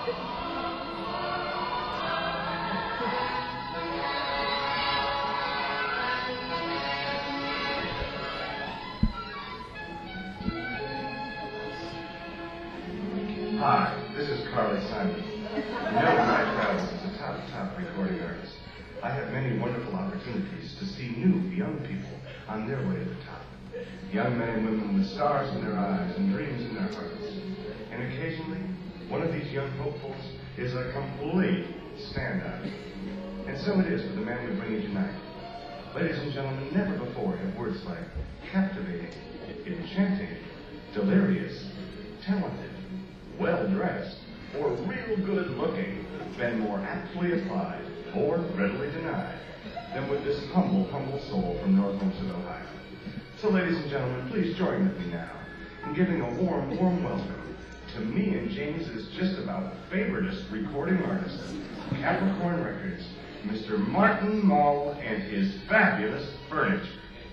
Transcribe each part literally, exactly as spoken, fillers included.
Hi, this is Carly Simon. You know, in my travels as a top, top recording artist, I have many wonderful opportunities to see new, young people on their way to the top. Young men and women with stars in their eyes and dreams in their hearts. And occasionally, one of these young hopefuls is a complete standout. And so it is with the man we bring you tonight. Ladies and gentlemen, never before have words like captivating, enchanting, delirious, talented, well-dressed, or real good-looking been more aptly applied or readily denied than with this humble, humble soul from North Homestead, Ohio. So, ladies and gentlemen, please join with me now in giving a warm, warm welcome to me and James's just about favoriteest recording artist, Capricorn Records, Mister Martin Mull and his fabulous furniture.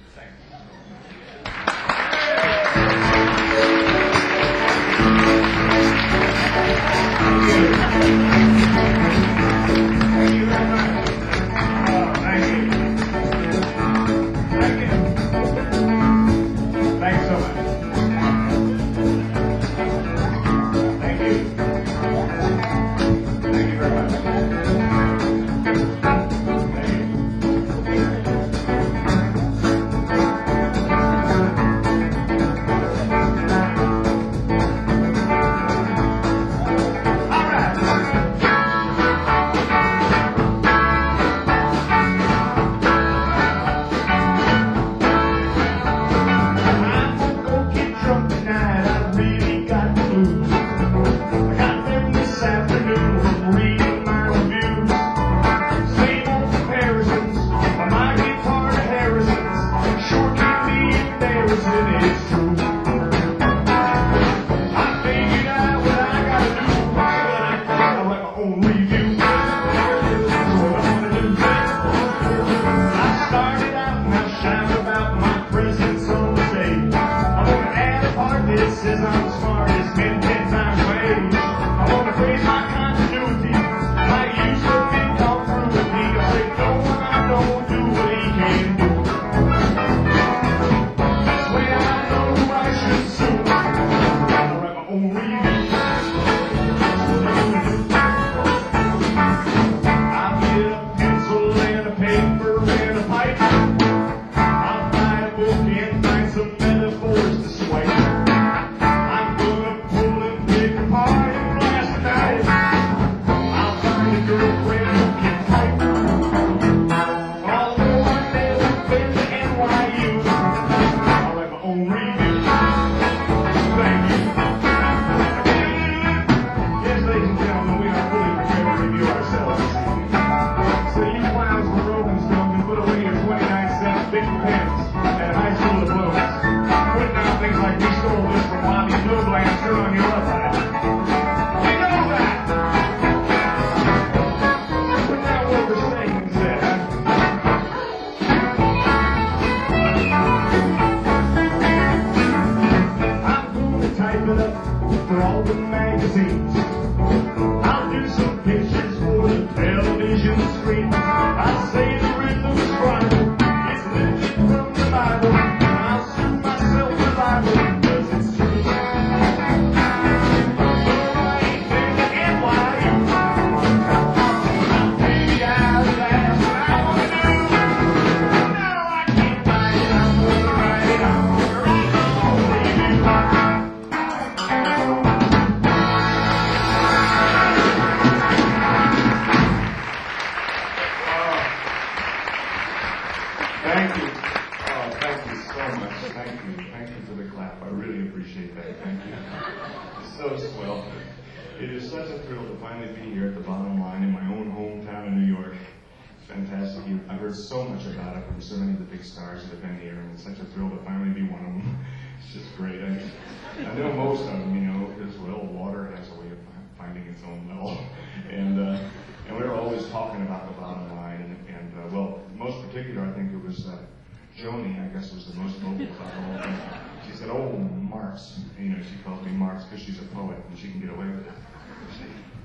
Joni, I guess, was the most vocal about the whole thing. She said, "Oh, Marx." You know, she calls me Marx because she's a poet and she can get away with it.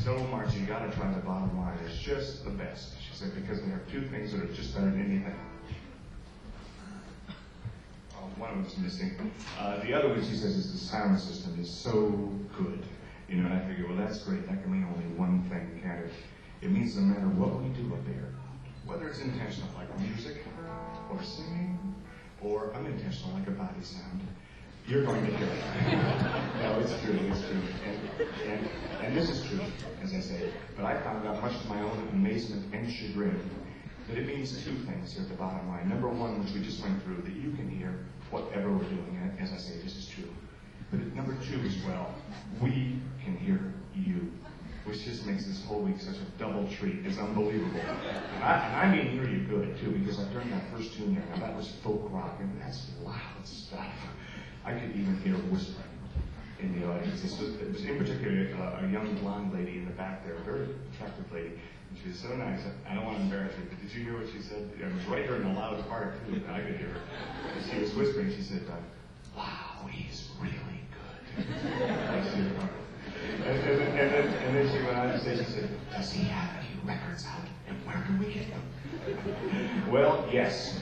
told Marge, you gotta try the bottom line. It's just the best. She said, because there are two things that are just better than anything. Uh, one of them's missing. Uh, the other one, she says, is the sound system is so good. You know, and I figure, well, that's great. That can mean only one thing, can't it? It means no matter what we do up there, whether it's intentional, like music, or singing, or unintentional, like a body sound, you're going to hear it. No, it's true, it's true. And, and, and this is true, as I say. But I found out, much to my own amazement and chagrin, that it means two things here at the bottom line. Number one, which we just went through, that you can hear whatever we're doing. And as I say, this is true. But number two as well, we can hear you, which just makes this whole week such a double treat. It's unbelievable. And I, and I mean hear you good, too, because I turned that first tune there. Now, that was folk rock, and that's loud stuff. I could even hear whispering in the audience. It was, it was in particular uh, a young blonde lady in the back there, a very attractive lady. And she was so nice. I don't want to embarrass her, but did you hear what she said? It was right there in the loud part, too, and I could hear her. And she was whispering. She said, uh, wow, he's really good. I said, uh, and, and, then, and, then, and then she went on to say, she said, does he have any records out? And where can we get them? Well, yes.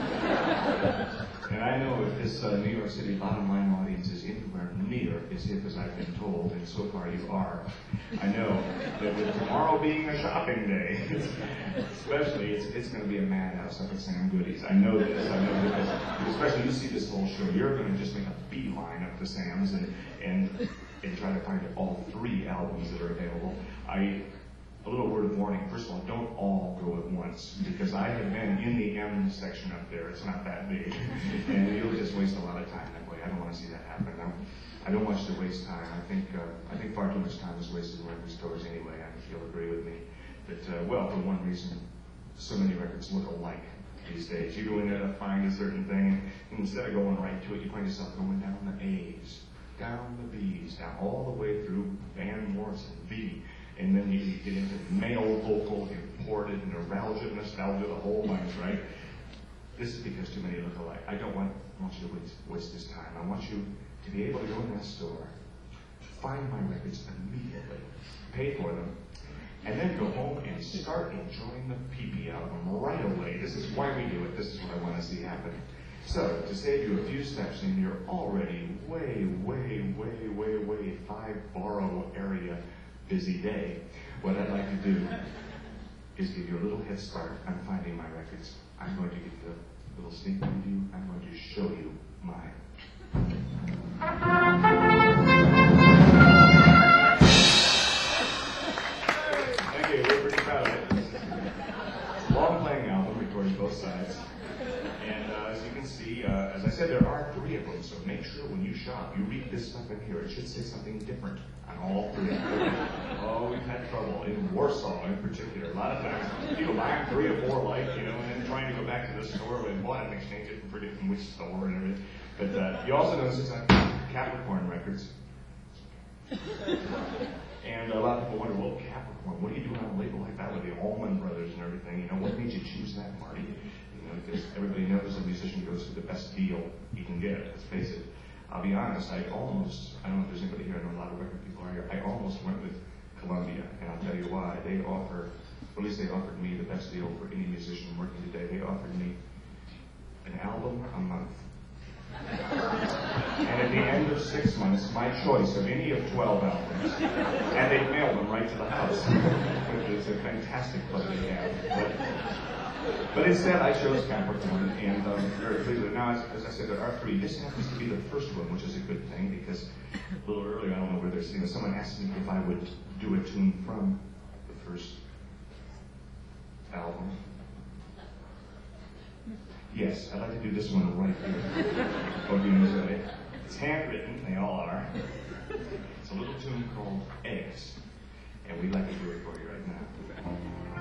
And I know if this uh, New York City bottom line audience is anywhere near as hip as I've been told, and so far you are, I know that with tomorrow being a shopping day, especially, it's, it's going to be a madhouse up at Sam Goody's. I know this. I know because, especially you see this whole show, you're going to just make a beeline up to Sam's and, and, and try to find all three albums that are available. I... A little word of warning. First of all, don't all go at once, because I have been in the M section up there. It's not that big, and you'll just waste a lot of time that way. I don't want to see that happen. I'm, I don't want you to waste time. I think uh, I think far too much time is wasted in record stores anyway. I think you'll agree with me that, uh, well, for one reason, so many records look alike these days. You go in there to find a certain thing, and instead of going right to it, you find yourself going down the A's, down the B's, down all the way through Van Morrison, V. And then you get into male vocal, imported, neuralgia, nostalgia, the whole bunch, right? This is because too many look alike. I don't want, want you to waste, waste this time. I want you to be able to go in that store, find my records immediately, pay for them, and then go home and start enjoying the P P album right away. This is why we do it. This is what I want to see happen. So, to save you a few steps in your already way, way, way, way, way five-borough area busy day, what I'd like to do is give you a little head start on finding my records. I'm going to give you a little sneak preview. I'm going to show you mine. Thank you. We're pretty proud of it. It's a long playing album, recorded both sides. And uh, as you can see, uh, as I said, there are three of them, so make sure when you shop, you read this stuff in here. It should say something different on all three. Oh, we've had trouble in Warsaw in particular. A lot of times, people buying three or four like, you know, and then trying to go back to the store and bought it and exchange it and forget from which store and everything. But uh, you also notice it's on Capricorn Records. And a lot of people wonder, well, Capricorn, what are you doing on a label like that with the Allman Brothers and everything? You know, what made you choose that, Marty? Because everybody knows a musician goes for the best deal he can get, let's face it. I'll be honest, I almost, I don't know if there's anybody here, I know a lot of record people are here, I almost went with Columbia, and I'll tell you why. They offer, or at least they offered me the best deal for any musician working today. They offered me an album a month. And at the end of six months, my choice of any of twelve albums, and they mailed them right to the house, which is a fantastic club they have. But, But instead, I chose Capricorn, and um, very pleased. Now, as, as I said, there are three. This happens to be the first one, which is a good thing, because a little earlier, I don't know where they're seeing it, someone asked me if I would do a tune from the first album. Yes, I'd like to do this one right here. Oh, you know, so it's handwritten, they all are. It's a little tune called Eggs, and we'd like to do it for you right now.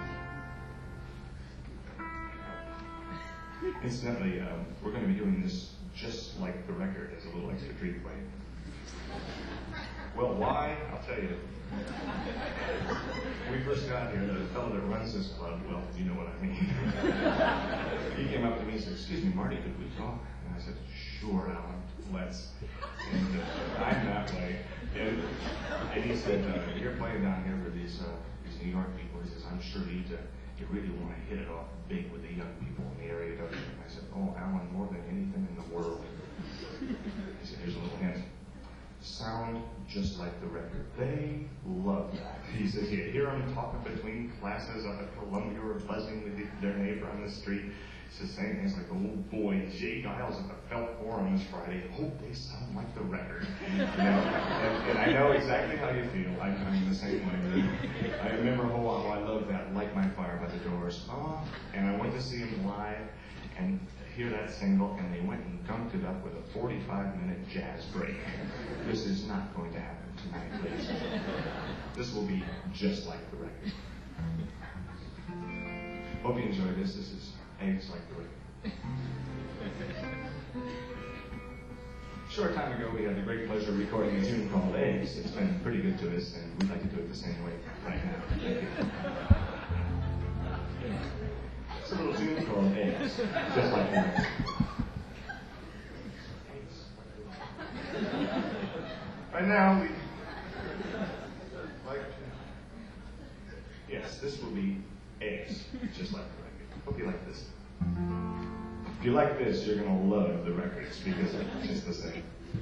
Incidentally, um, we're going to be doing this just like the record as a little extra treat for you. Well, why? I'll tell you. When we first got here, the fellow that runs this club, well, you know what I mean. He came up to me and said, excuse me, Marty, could we talk? And I said, sure, Alan, let's. And uh, I'm that way. And, and he said, uh, you're playing down here with these his, uh, his New York people. He says, I'm sure you'd, uh, you really want to hit it off big with the young people in the area, don't you? And I said, oh, Alan, more than anything in the world. He said, here's a little hint. Sound just like the record. They love that. He says, you hear them talking between classes up at Columbia or buzzing with their neighbor on the street. He says, saying things like, oh boy, Jay Giles at the Felt Forum this Friday. Hope they sound like the record. You know? and, and I know exactly how you feel. I'm, I'm the same way. I remember, oh, oh, I love that, Like My Fire by the Doors. Oh, and I went to see him live and hear that single, and they went and gunked it up with a forty-five minute jazz break. This is not going to happen tonight, ladies and gentlemen. This will be just like the record. Hope you enjoy this. This is Eggs Like the Record. Short time ago, we had the great pleasure of recording a tune called Eggs. It's been pretty good to us, and we'd like to do it the same way right now. Thank you. It's a little tune called Eggs, just like that. Right now, we like to. Yes, this will be Eggs, just like the record. Hope you like this. If you like this, you're going to love the records because it's just the same.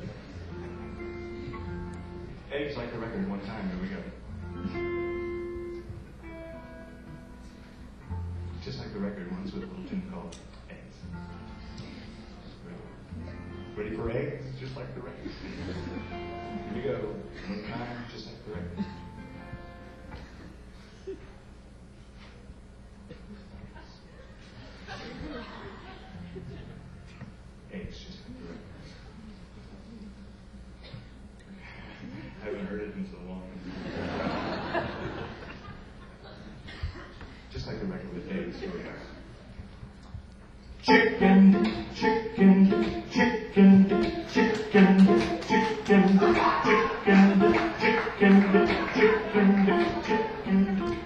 Eggs Like the Record one time. Here we go. Just like the record once with a little tune called Eggs. Ready for eggs? Just like the record. Here we go. One time, just like the record. Eggs, just like the record. I haven't heard it in so long. Just like the record with eggs. Here we go. Chicken, chicken, chicken, chicken, chicken, chicken, chicken, chicken, chicken.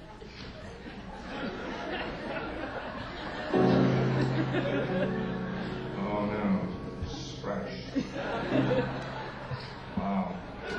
Oh no, scratch. Wow.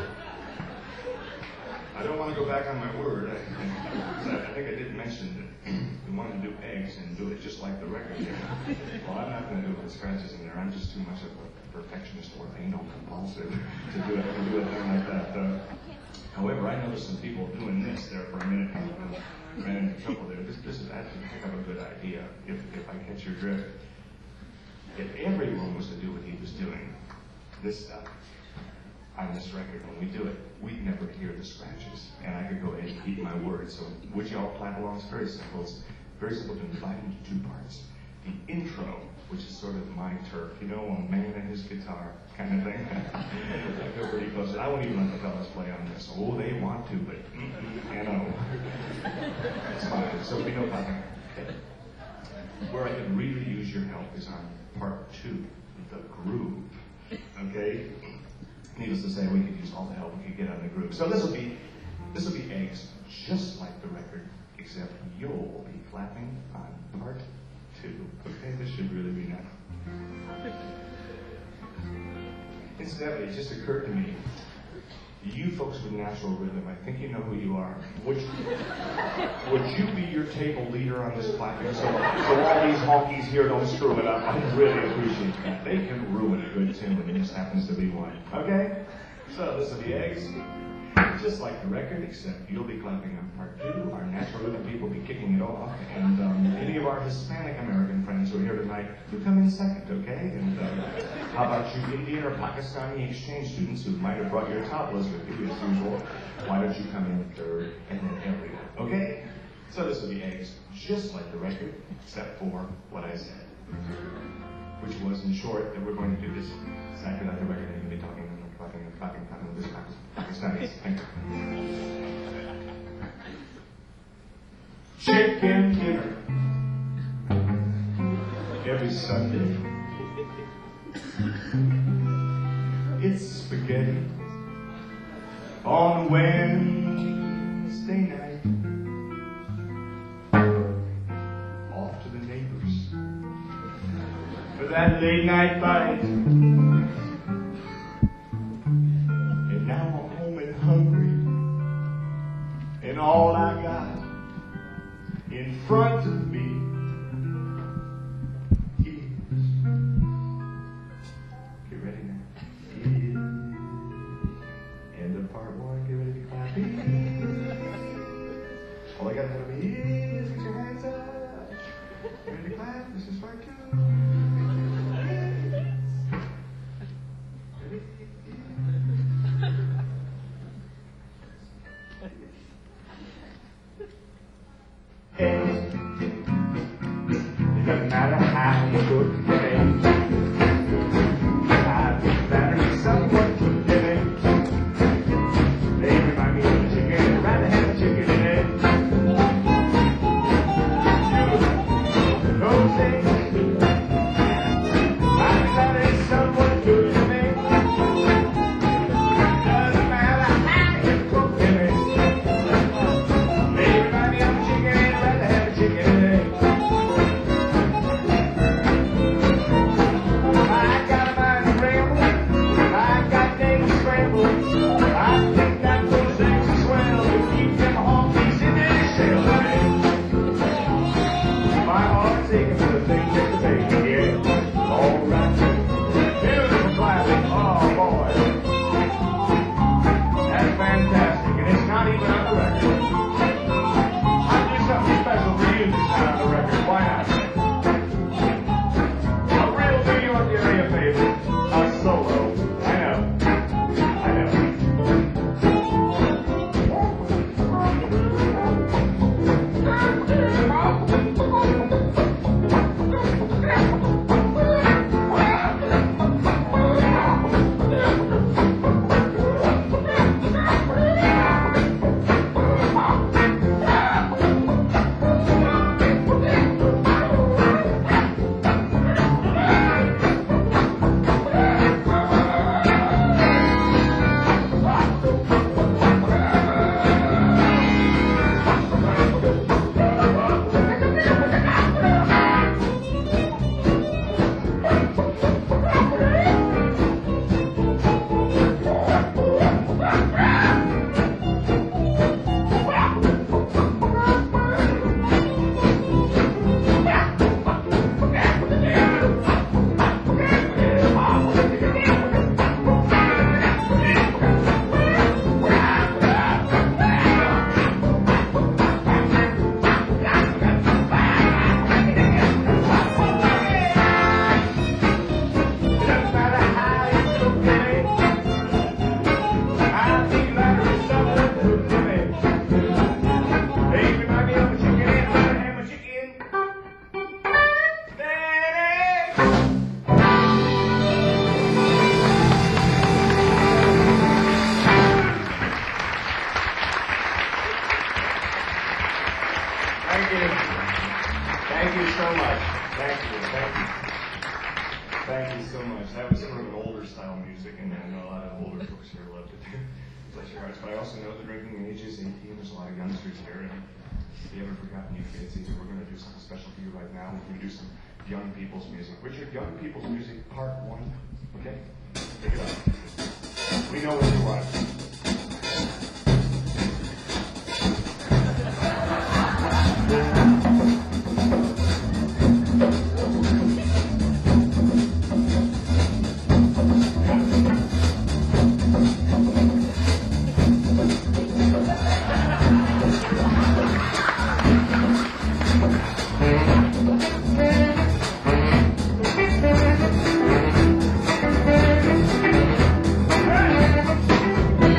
I don't want to go back on my word. I, I think I did mention that we wanted to do eggs and do it just like the record. Well, I'm not going to do it with scratches in there. I'm just too much of a perfectionist or anal compulsive to do it to do a thing like that. Uh, however, I noticed some people doing this there for a minute and ran into trouble there. This, this is actually kind of a good idea if, if I catch your drift. If everyone was to do what he was doing, this stuff, on this record, when we do it, we'd never hear the scratches. And I could go ahead and keep my word. So would you all clap along? It's very simple. It's very simple to divide into two parts. The intro, which is sort of my turf, you know, a man and his guitar kind of thing. I feel pretty close. And I won't even let the fellas play on this. Oh, they want to, but mm-mm, you know. It's fine. So we know clapping. Okay. Where I could really use your help is on part two, the groove. Okay? Needless to say, we could use all the help we could get on the groove. So this will be, this will be Eggs, just like the record, except you'll be clapping on part two. Okay, this should really be nice. Incidentally, it just occurred to me, you folks with natural rhythm, I think you know who you are. Would you, would you be your table leader on this clapping so, so all these honkies here don't screw it up? I really appreciate that. They can ruin a good tune, and this happens to be one. Okay? So this will be Eggs, just like the record, except you'll be clapping on part two. Our natural rhythm people will be kicking it off, and um, any of our Hispanic American friends who are here tonight, you come in second, okay? And um, how about you Indian or Pakistani exchange students who might have brought your tablas with you as usual? Why don't you come in third, and then everyone, okay? So this will be Eggs, just like the record, except for what I said, which was, in short, that we're going to do this exactly like the record, and you're going to be talking and clapping and clapping, clapping with this Pakistanis. Thank you. Chicken dinner every Sunday. It's spaghetti on Wednesday night. Off to the neighbors for that late night bite. And now I'm home and hungry And all I got in front of me is, get ready now, is, and the part one, get ready to clap, is, all I gotta have is, get your hands up, get ready to clap, this is part two. Doesn't matter how you cook today. I've been battered someone today. They remind me of a chicken. I'd rather have a chicken today. Those things. I've been battered someone good to me. Doesn't matter how you cook today. They remind me of a chicken. I'd rather have a chicken today. But I also know the drinking age is eighteen. There's a lot of youngsters here, and if you haven't forgotten you kids either, we're going to do something special for you right now. We're going to do some young people's music. Richard, young people's music, part one. Okay? Take it up. We know what you want. Hey!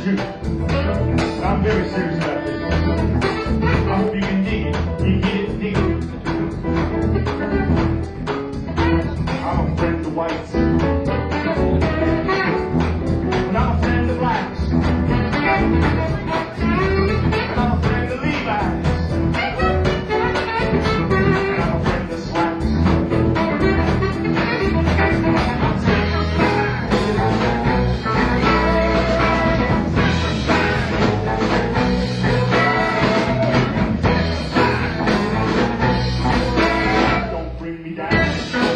too. I'm very serious about this. I hope you can dig it. You get it, dig it. I'm a friend of whites. And I'm a friend of blacks. And I'm a friend of Levi's. And I'm a friend of slacks. Don't bring me down.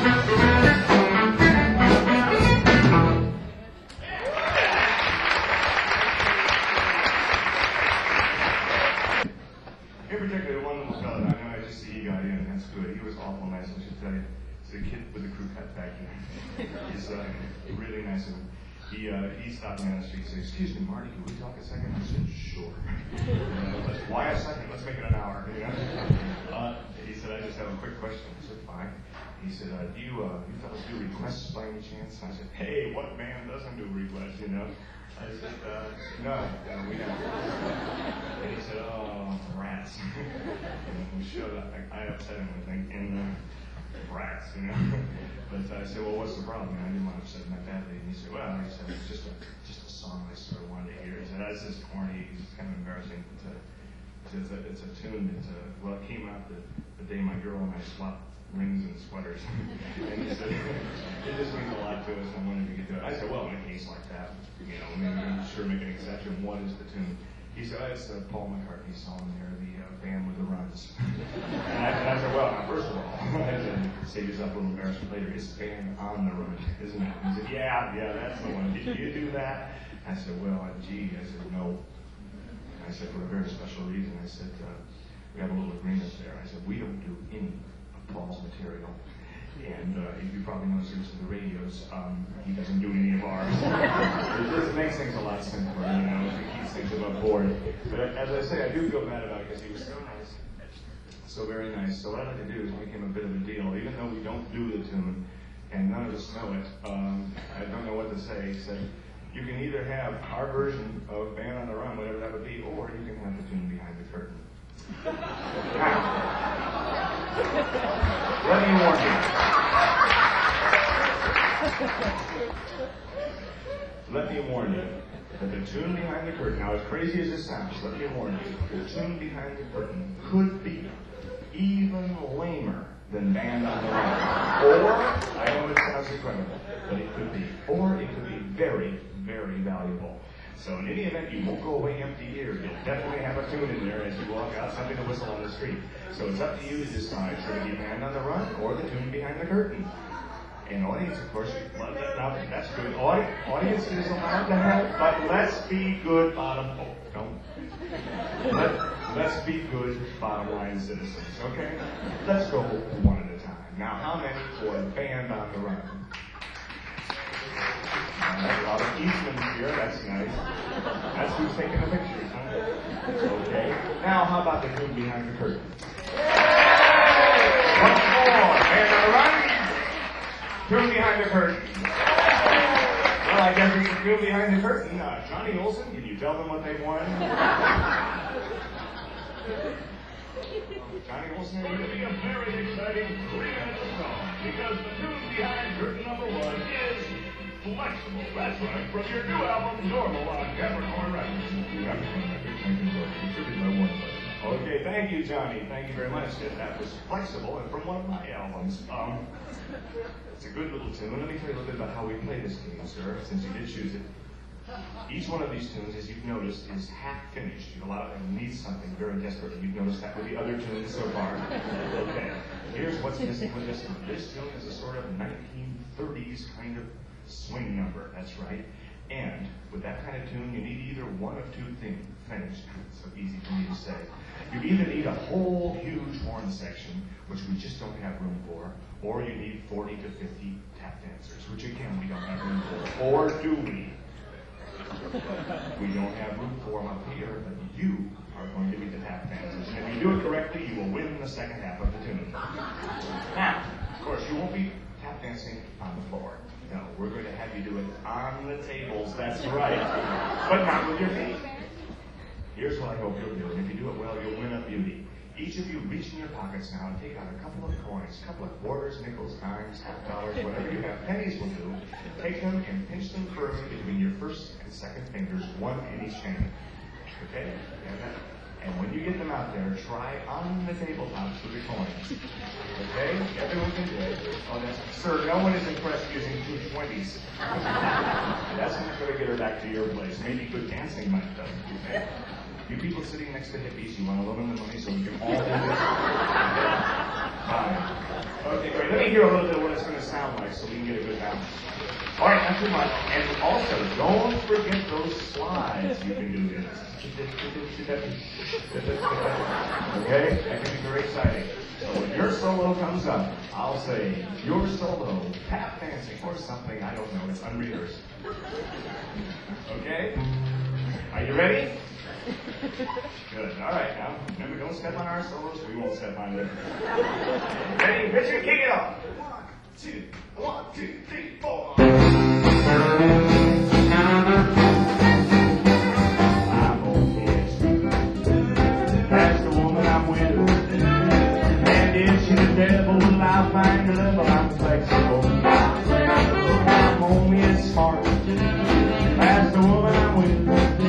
In particular, one little fellow, I know I just see he got in, that's good. He was awful nice, I should tell you. He's a kid with a crew cut back here. He's uh, really nice of him. He, uh, he stopped me on the street and said, "Excuse me, Marty, can we talk a second?" I said, "Sure." Uh, let's, why a second? Let's make it an hour. You know? uh, he said, "I just have a quick question." I said, "Fine." He said, uh, do you, uh, you fellas do requests by any chance? And I said, "Hey, what man doesn't do requests, you know?" I said, uh, no, no, we don't. And he said, "Oh, rats." And we showed up. I, I upset him, I think, and uh, rats, you know. But uh, I said, "Well, what's the problem?" And I didn't want to upset him that badly. And he said, "Well," he said, "it's just a, just a song I sort of wanted to hear." He said, "That's just corny. It's kind of embarrassing. It's a, it's a, it's a tune that, uh, well, it came out the, the day my girl and I swapped rings and sweaters." And he said, "It just means a lot to us. I wanted to get to it." I said, "Well, in a case like that, you know, maybe I'm sure make an exception. What is the tune?" He said, "Oh, it's a Paul McCartney song there, the uh, band with the runs." And I, and I said, "Well, now, first of all," I said, save yourself a little embarrassment later, "it's band on the run, isn't it?" He said, "Yeah, yeah, that's the one. Did you do that?" I said, "Well, gee," I said, "No." I said, "For a very special reason." I said, uh, "We have a little agreement there." I said, "We don't do any of Paul's material. And uh, if you probably noticed to the radios, um, he doesn't do any of ours." It just makes things a lot simpler, you know, it keeps things above board. But as I say, I do feel bad about it because he was so nice, so very nice. So what I'd like to do is make him a bit of a deal, even though we don't do the tune, and none of us know it. Um, I don't know what to say. He said, "You can either have our version of Band on the Run, whatever that would be, or you can have the tune Behind the Curtain." Now, let me warn you. Let me warn you that the tune Behind the Curtain, now as crazy as it sounds, let me warn you, the tune Behind the Curtain could be even lamer than Band on the Run. Or, I know it sounds incredible, but it could be. Or it could be very, very valuable. So in any event, you won't go away empty-eared. You'll definitely have a tune in there as you walk out, something to whistle on the street. So it's up to you to decide, should it be Band on the Run or the tune Behind the Curtain? And audience, of course, love that. Now, that's good. Audi- audience is allowed to have, but let's be good bottom. Oh, don't. Let, let's be good bottom line citizens, okay? Let's go one at a time. Now, how many for Band on the Run? A lot of Eastmans here. That's nice. That's who's taking the pictures, huh? Okay. Now, how about the tune Behind the Curtain? Once more, Band on the Run. Tune Behind the Curtain. Well, I guess we can tune Behind the Curtain. Uh, Johnny Olson, can you tell them what they won? Johnny Olson, it's going to be a very exciting three-minute song because the tune Behind Curtain number one is Flexible. That's right, from your new album, Normal, on Capricorn Records. Capricorn Records, thank you, Lord. It should be my one. Okay, thank you, Johnny. Thank you very much. That was Flexible and from one of my albums. Um, it's a good little tune. Let me tell you a little bit about how we play this game, sir, since you did choose it. Each one of these tunes, as you've noticed, is half finished. A lot of them need something very desperately. You've noticed that with the other tunes so far. Okay, here's what's missing with this one. This tune is a sort of nineteen thirties kind of swing number. That's right. And with that kind of tune, you need either one of two things finished. It's so easy for me to say. You either need a whole huge horn section, which we just don't have room for, or you need forty to fifty tap dancers, which again we don't have room for. Or do we? We don't have room for them up here, but you are going to be the tap dancers. And if you do it correctly, you will win the second half of the tune. Now, of course, you won't be tap dancing on the floor. No, we're going to have you do it on the tables, that's right. But not with your feet. Here's what I hope you'll do, and if you do it well, you'll win a beauty. Each of you reach in your pockets now and take out a couple of coins, a couple of quarters, nickels, dimes, half dollars, whatever you have. Pennies will do. Take them and pinch them firmly between your first and second fingers, one in each hand. Okay? And when you get them out there, try on the tabletops with the coins. Okay? Everyone can do it. Oh, that's, sir, no one is impressed using two twenties. That's not going to get her back to your place. Maybe good dancing might, though. Okay? You people sitting next to hippies, you want to loan them the money so we can all do this? Fine. Okay, great. Let me hear a little bit of what it's going to sound like so we can get a good balance. All right, not too much. And also, don't forget those slides. You can do this. Okay? That can be very exciting. So when your solo comes up, I'll say, your solo, tap dancing, or something. I don't know. It's unrehearsed. Okay? Are you ready? Good. All right, now, remember, don't step on our solos. We won't step on them. Ready? Richard, kick it off. One, two, one, two, three, four. I'm okay. That's the woman I'm with. And if she's the devil, I'll find her level. I'm flexible. I'm only as smart. That's the woman I'm with.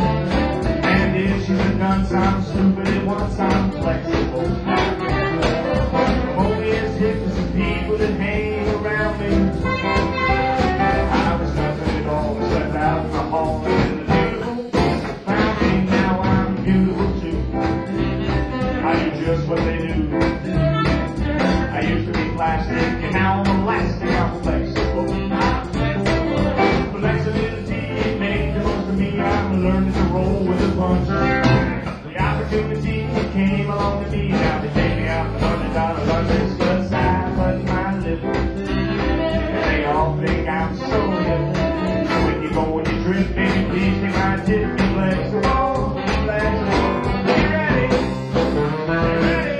Once I'm stupid, and once I'm flexible. I'm only as hip as the people that hang around me. I was nothing at all except out in the hall and the beautiful found me. Now I'm beautiful too. I do just what they do. I used to be plastic, and now I'm elastic. I'm flexible. Flexibility made the most of me. I'm learning to roll with the punch. Opportunity came along to me. Now they take me out the hundred dollar lunches, cause I button my lip. And they all think I'm so hip. So when you go on your trip, baby, please take my tip. Be flexible, be flexible. Be ready? Be ready?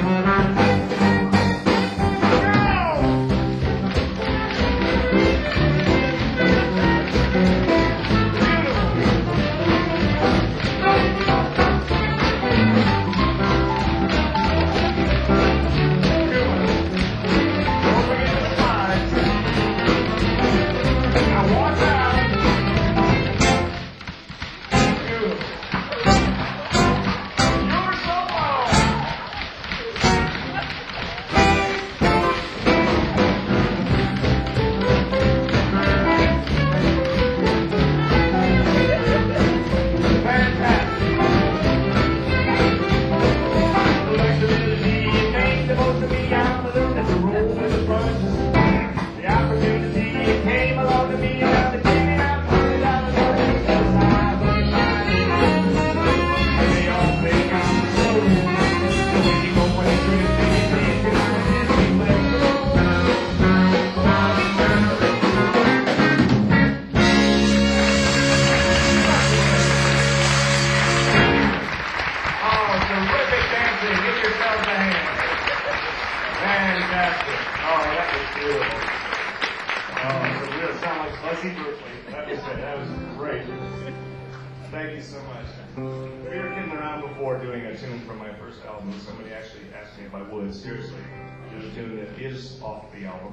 Seriously, do a tune that is off the album.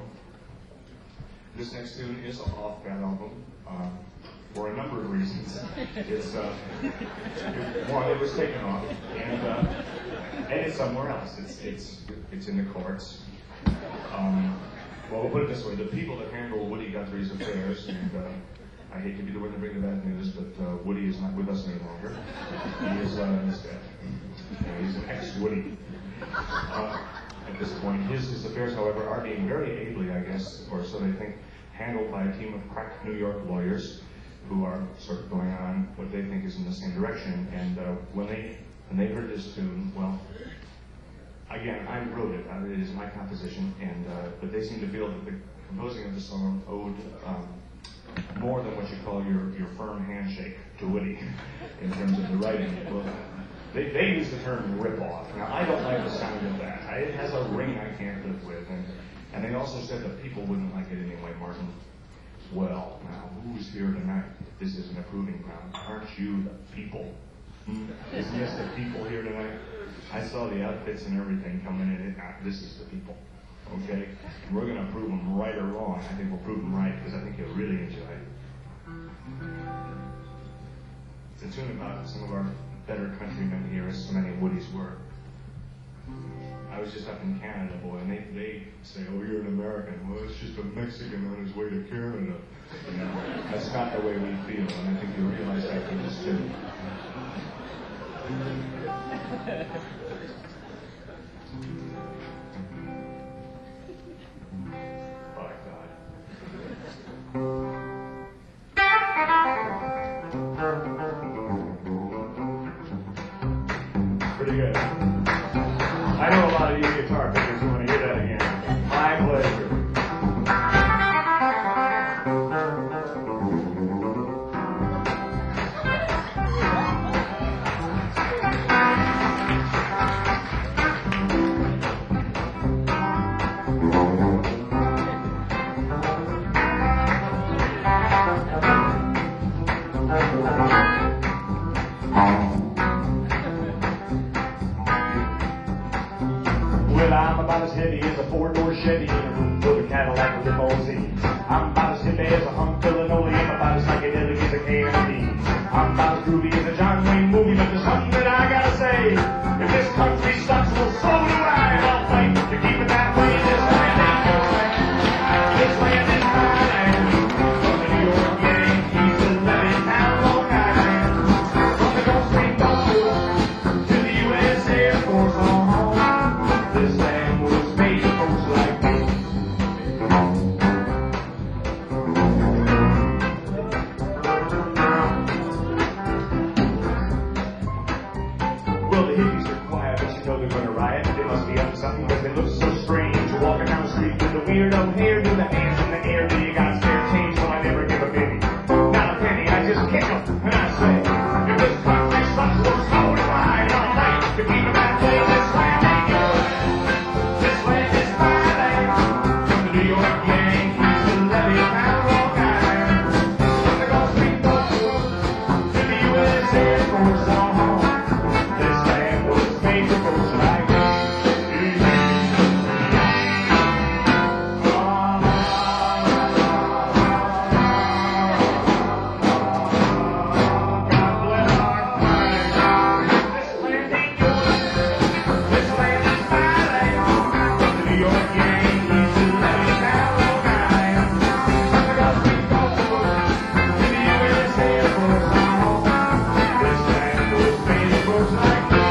This next tune is off that album uh, for a number of reasons. It's uh, it, one, it was taken off, and uh, and it's somewhere else. It's it's it's in the courts. Um, well, we'll put it this way: the people that handle Woody Guthrie's affairs, and uh, I hate to be the one to bring the bad news, but uh, Woody is not with us any longer. He is uh, he's dead. Uh, he's an ex-Woody. Uh, at this point. His, his affairs, however, are being very ably, I guess, or so they think, handled by a team of crack New York lawyers who are sort of going on what they think is in the same direction. And uh, when they when they heard this tune, well, again, I wrote it. Uh, it is my composition, and uh, but they seem to feel that the composing of the song owed um, more than what you call your, your firm handshake to Woody in terms of the writing. Well, They, they use the term rip-off. Now, I don't like the sound of that. I, it has a ring I can't live with. And, and they also said that people wouldn't like it anyway, Martin. Well, now, who's here tonight? This is an approving ground. Aren't you the people? Hmm? Isn't this the people here tonight? I saw the outfits and everything coming in. Ah, this is the people. Okay? And we're going to prove them right or wrong. I think we'll prove them right because I think you'll really enjoy it. It's a tune about some of our better countrymen here, as so many of Woody's were. I was just up in Canada, boy, and they, they say, oh, you're an American. Well, it's just a Mexican on his way to Canada. You know, that's not the way we feel, and I think you realize that for this too. By God. Pretty good. I know a lot of you guitar pickers who want to hear that again. My pleasure. Well, I'm about as heavy as a four-door Chevy in a room full of Cadillac with limousines. I'm about as hippie as a hunk of linoleum. I'm about as psychedelic as a can of beans. I'm about as groovy as a John Wayne movie, but there's something that I gotta say. If this country sucks, well, so do I. And I'll fight to keep it that way. This land ain't your land. This land is my land. From the New York Yankees to Levittown, Long Island. From the Gulf Stream Coastal to the U S Air Force on home. This land was made for folks like me. Well, the hippies are quiet, but you know they're gonna riot. They must be up to something because they look so strange. You're walking down the street with the weirdo hair, do the hands in the air, do you got spare change? So I never give a penny. Not a penny, I just kick them. And I say, if this country sucks, well, so do I. And I'll fight to keep it that way. This land ain't yours. This land is my land. From the New York Yankees to Levittown, Long Island. From the Gulf Stream Coastal to the U S Air Force on home. This land was made for folks like me. God bless our flag. This land ain't yours. This land is my land. From the New York Yankees to Levittown, Long Island. From the Gulf Stream Coastal to the U S Air Force on home. This land was made for folks like me.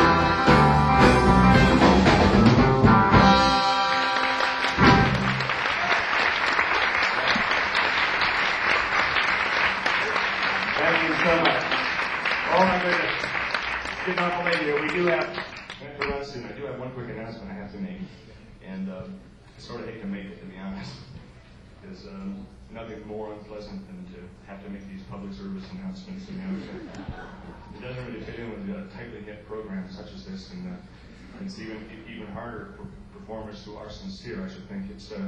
Thank you so much. Oh my goodness. Getting off the lady here. We do have, I have to run soon. I do have one quick announcement I have to make. And um, I sort of hate to make it, to be honest. There's um, nothing more unpleasant than to have to make these public service announcements. You know, it doesn't really fit in with a tightly knit program such as this. And uh, it's even even harder for performers who are sincere, I should think. It's uh,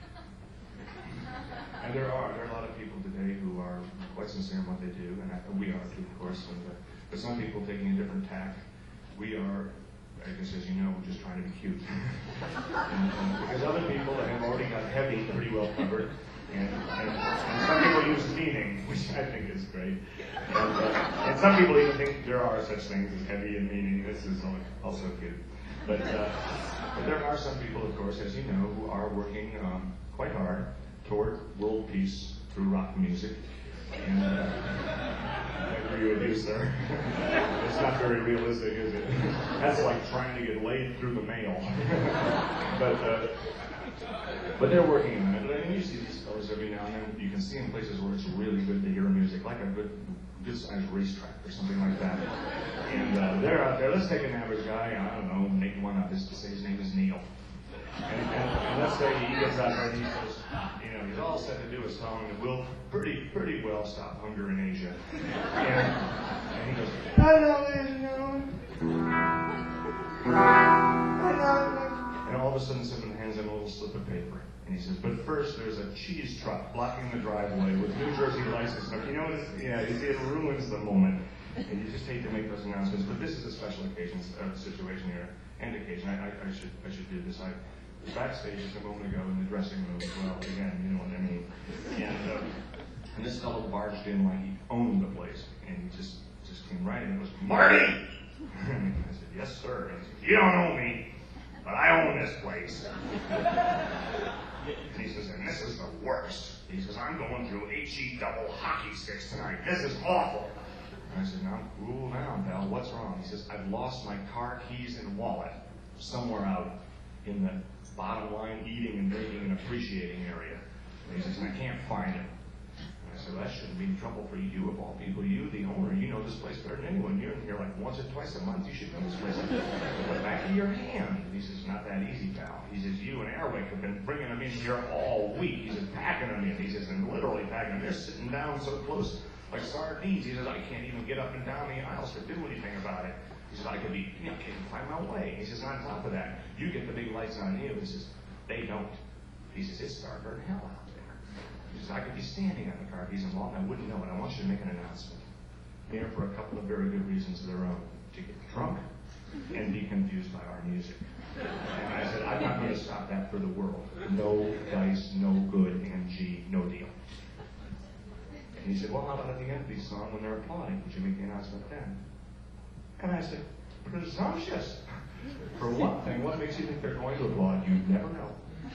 And there are there are a lot of people today who are quite sincere in what they do, and I, we are too, of course. And, uh, but some people taking a different tack. We are, I guess, as you know, we're just trying to be cute. and, and because other people have already got heavy pretty well covered, and, and, and some people use meaning, which I think is great. And, uh, and some people even think there are such things as heavy and meaning. This is also cute. But, uh, but there are some people, of course, as you know, who are working um, quite hard toward world peace through rock music. And uh, I agree with you, sir. It's not very realistic, is it? That's like trying to get laid through the mail. but uh, but they're working on it. I mean, you see these fellas every now and then. You can see in places where it's really good to hear music, like a good good-sized racetrack or something like that. And uh, they're out there. Let's take an average guy. I don't know, make one up. Just to say his name is Neil. And, and, and let's say he gets out there and he says, you know, he's all set to do a song that will pretty, pretty well stop hunger in Asia. And, and he goes, hello, ladies and gentlemen. And all of a sudden, someone hands him a little slip of paper. And he says, but first there's a cheese truck blocking the driveway with New Jersey license plate. You know, it's, yeah, you see, it ruins the moment. And you just hate to make those announcements, but this is a special occasion, uh, situation here, and occasion. I, I, I should I should do this. I was backstage just a moment ago in the dressing room as well. Again, you know what I mean. And, uh, and this fellow barged in like he owned the place, and he just just came right in and goes, Marty! And I said, yes, sir. And he said, you don't own me, but I own this place. And he says, and this is the worst. He says, I'm going through H E double hockey sticks tonight. This is awful. And I said, now, cool down, pal. What's wrong? He says, I've lost my car keys and wallet somewhere out in the bottom line eating and drinking and appreciating area. And he says, and I can't find it. And I said, well, that shouldn't be trouble for you, of all people. You, the owner, you know this place better than anyone. You're in here like once or twice a month. You should know this place like the back of your hand. And he says, not that easy, pal. He says, you and Airwick have been bringing them in here all week. He says, packing them in. He says, and literally packing them. They're sitting down so close like sardines. He says, I can't even get up and down the aisles to do anything about it. He says, I could be, you know, I can't find my way. He says, on top of that, you get the big lights on you. He says, they don't. He says, it's darker than hell out there. He says, I could be standing on the car keys and wall, and I wouldn't know it. I want you to make an announcement. Here for a couple of very good reasons of their own. To get drunk and be confused by our music. And I said, I'm not going to stop that for the world. No dice, no good, and G, no deal. And he said, well, how about at the end of the song when they're applauding? Would you make the announcement then? And I said, presumptuous. For one thing, what makes you think they're going to applaud? You never know.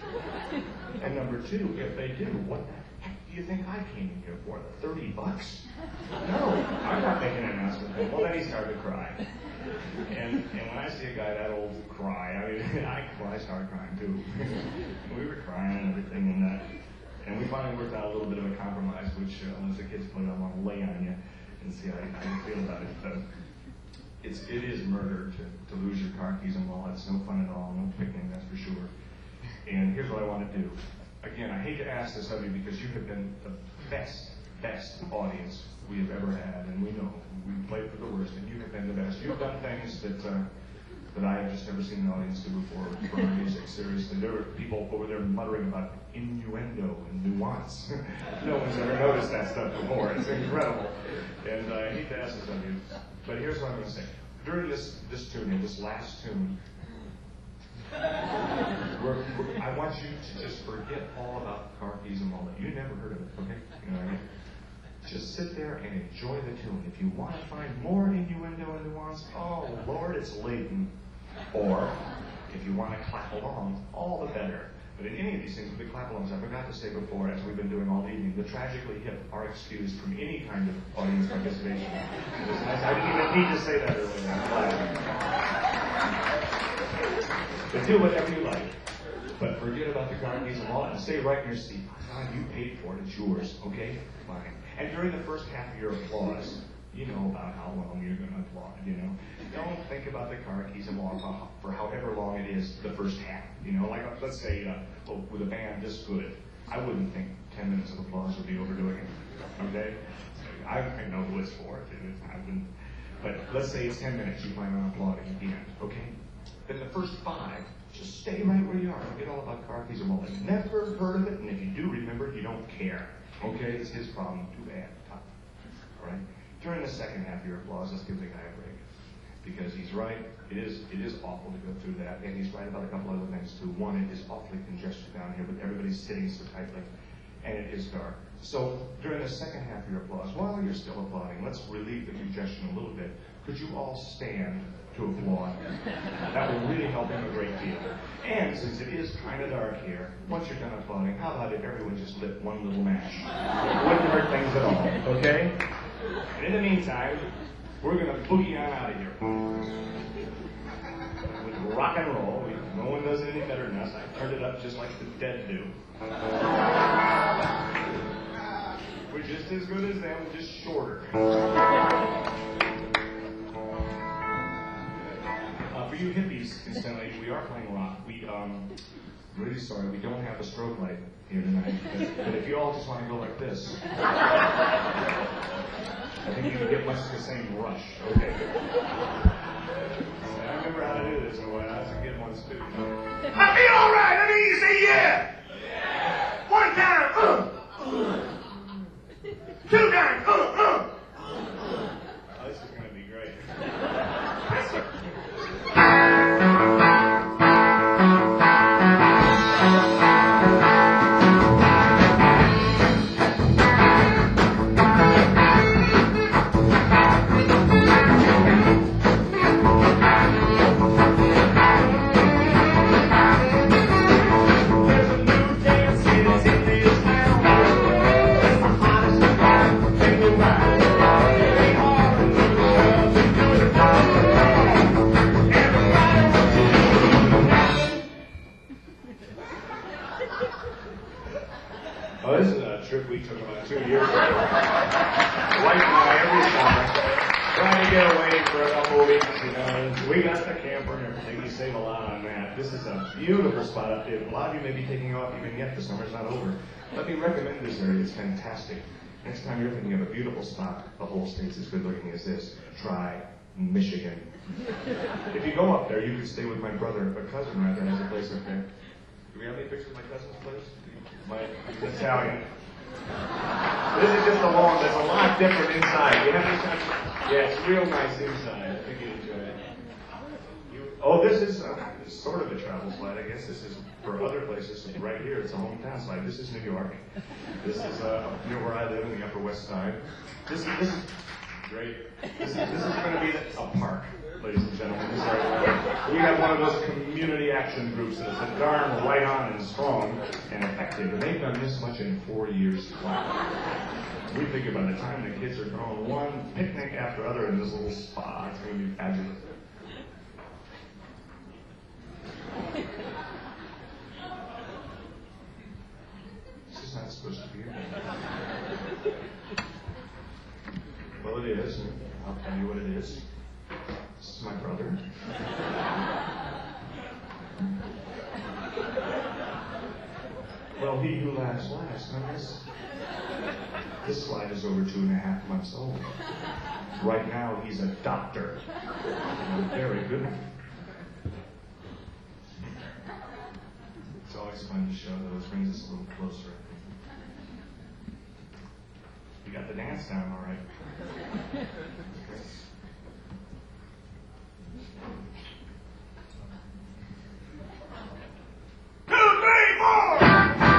And number two, if they do, what the heck do you think I came in here for? The thirty bucks? No, I'm not making an announcement. Well, then he started to cry. And, and when I see a guy that old cry, I mean, I, well, I started crying too. We were crying and everything, and that. And we finally worked out a little bit of a compromise, which, uh, as the kids play, I want to lay on you and see how you, how you feel about it. But it's, it is murder to, to lose your car keys and wallet. It's no fun at all, no picnic, that's for sure. And here's what I want to do. Again, I hate to ask this of you because you have been the best, best audience we have ever had. And we know we played for the worst, and you have been the best. You've done things that uh, that I have just never seen an audience do before for our music. Seriously, there were people over there muttering about innuendo and nuance. No one's ever noticed that stuff before. It's incredible. And uh, I hate to ask this of you, but here's what I'm going to say. During this this tune here, this last tune, we're, we're, I want you to just forget all about car keys and wallet. You never heard of it, okay? You know what I mean? Just sit there and enjoy the tune. If you want to find more innuendo and nuance, oh Lord, it's latent. Or if you want to clap along, all the better. But in any of these things, with the clap-alongs, I forgot to say before, as we've been doing all evening, the tragically hip are excused from any kind of audience participation. It was nice. I didn't even need to say that earlier. I'm glad. But do whatever you like. But forget about the car keys and wallet and stay right in your seat. God, you paid for it. It's yours. Okay? Fine. And during the first half of your applause, you know about how long you're going to applaud, you know. Don't think about the car keys and wallet for however long it is, the first half. You know, like, let's say, uh, oh, with a band this good, I wouldn't think ten minutes of applause would be overdoing it. Okay? I, I know who it's for. It, I wouldn't. But let's say it's ten minutes, you plan on applauding at the end. Okay? Then the first five, just stay right where you are. Forget all about car keys and wallet. Never heard of it, and if you do remember it, you don't care. Okay? It's his problem. Too bad. Tough. All right? During the second half of your applause, let's give the guy a break. Because he's right, it is it is awful to go through that, and he's right about a couple other things too. One, it is awfully congested down here, but everybody's sitting so tightly, and it is dark. So during the second half of your applause, while you're still applauding, let's relieve the congestion a little bit. Could you all stand to applaud? That will really help him a great deal. And since it is kind of dark here, once you're done applauding, how about if everyone just lit one little match? It wouldn't hurt things at all, okay? And in the meantime, we're going to boogie on out of here. With rock and roll. We, no one does it any better than us. I turned it up just like the Dead do. We're just as good as them, just shorter. Uh, for you hippies, incidentally, we are playing rock. We, um, really sorry, we don't have a strobe light here tonight. But, but if you all just want to go like this, I think you can get much the same rush. Okay. I remember how to do this when I was a kid once too. I feel all right. I mean, you say yeah. Yeah. there waiting for a couple of weeks, you know. We got the camper and everything. You save a lot on that. This is a beautiful spot up here. A lot of you may be taking off even yet. The summer's not over. Let me recommend this area. It's fantastic. Next time you're thinking of a beautiful spot, the whole state's as good looking as this, try Michigan. If you go up there, you can stay with my brother, a cousin rather, has a place up there. Do we have any pictures of my cousin's place? My, he's Italian. This is just a lawn that's a lot different inside. You have any time? Yeah, it's real nice inside. I think you'd enjoy it. You, oh, this is uh, sort of a travel slide. I guess this is for other places. Right here, it's a hometown slide. This is New York. This is uh, near where I live in the Upper West Side. This, this is great. This is, this is going to be a park, ladies and gentlemen. This is our, we have one of those community action groups that's a darn right on and strong and effective. And they've done this much in four years flat. We figure by the time the kids are grown, one picnic after other in this little spa, it's going to be fabulous. This is not supposed to be here. Well, it is. And I'll tell you what it is. This is my brother. Well, he who laughs last, huh, miss? This slide is over two and a half months old. Right now, he's a doctor. And very good. It's always fun to show those. Brings us a little closer. You got the dance down all right. Okay. Two, three, four!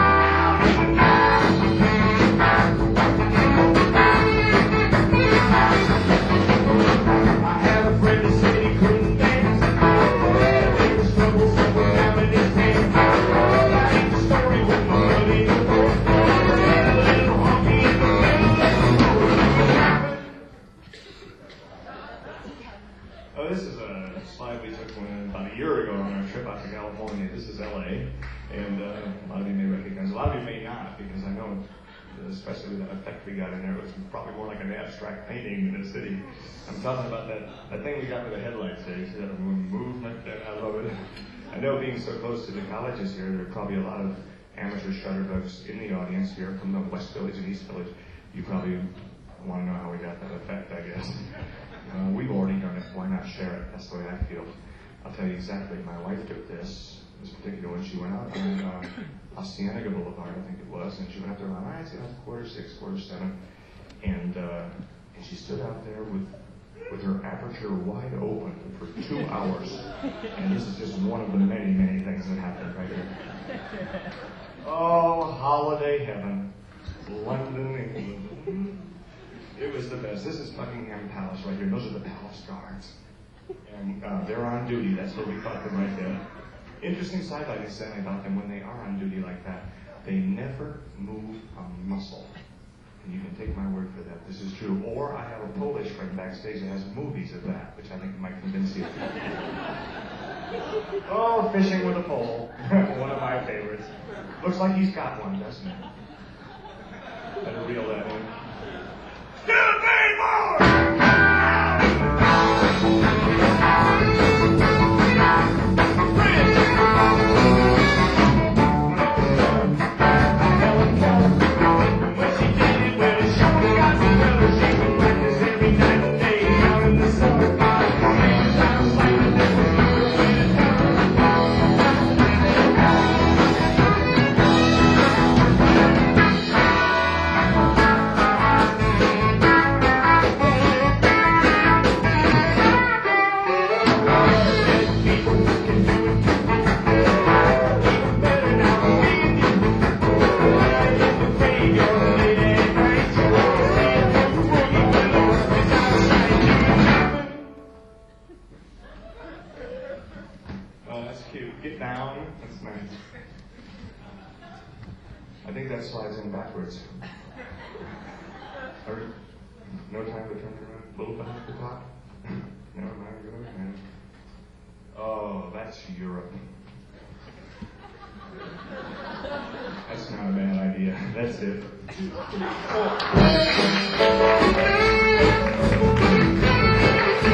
This is L A, and uh, a lot of you may recognize, a lot of you may not, because I know, especially with that effect we got in there, it was probably more like an abstract painting than a city. I'm talking about that, that thing we got with the headlights there. You see that movement there? I love it. I know being so close to the colleges here, there are probably a lot of amateur shutterbugs in the audience here from the West Village and East Village. You probably want to know how we got that effect, I guess. Uh, we've already done it. Why not share it? That's the way I feel. I'll tell you exactly. My wife took this, this particular one. She went out on uh, Hacienda Boulevard, I think it was, and she went out there around, I'd say about quarter six, quarter seven, and uh, and she stood out there with with her aperture wide open for two hours. And this is just one of the many, many things that happened right here. Oh, holiday heaven, London, England. It was the best. This is Buckingham Palace right here. Those are the palace guards. And uh, they're on duty. That's where we caught them right there. Interesting sideline is saying about them when they are on duty like that. They never move a muscle. And you can take my word for that. This is true. Or I have a Polish friend backstage that has movies of that, which I think might convince you. Oh, fishing with a pole. One of my favorites. Looks like he's got one, doesn't it? Better reel that in. Still pay more! I think that slides in backwards. Or, no time to turn around. A little back at the top. Never mind, go ahead. Oh, that's Europe. That's not a bad idea. That's it. Oh.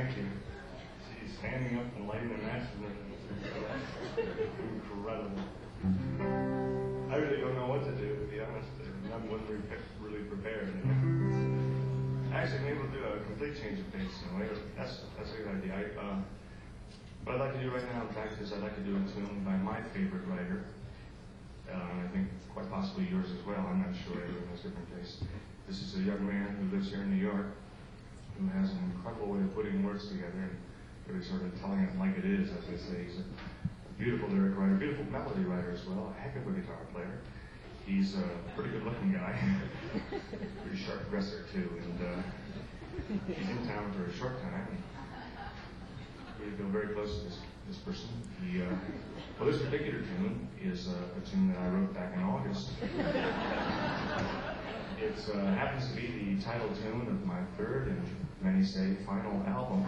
thank you. See, standing up and lighting a match is incredible. I really don't know what to do, to be honest. I wasn't really prepared. You know? Actually, maybe we'll do a complete change of pace. You know? That's that's a good idea. I, uh, what I'd like to do right now, in fact, is I'd like to do a tune by my favorite writer. Uh, and I think quite possibly yours as well. I'm not sure. Everyone has different tastes. This is a young man who lives here in New York, who has an incredible way of putting words together and really sort of telling it like it is, as they say. He's a beautiful lyric writer, beautiful melody writer as well, a heck of a guitar player. He's a pretty good-looking guy, pretty sharp dresser too, and uh, he's in town for a short time. We feel very close to this this person. He, uh, well, this particular tune is uh, a tune that I wrote back in August. It uh, happens to be the title tune of my third and many say final album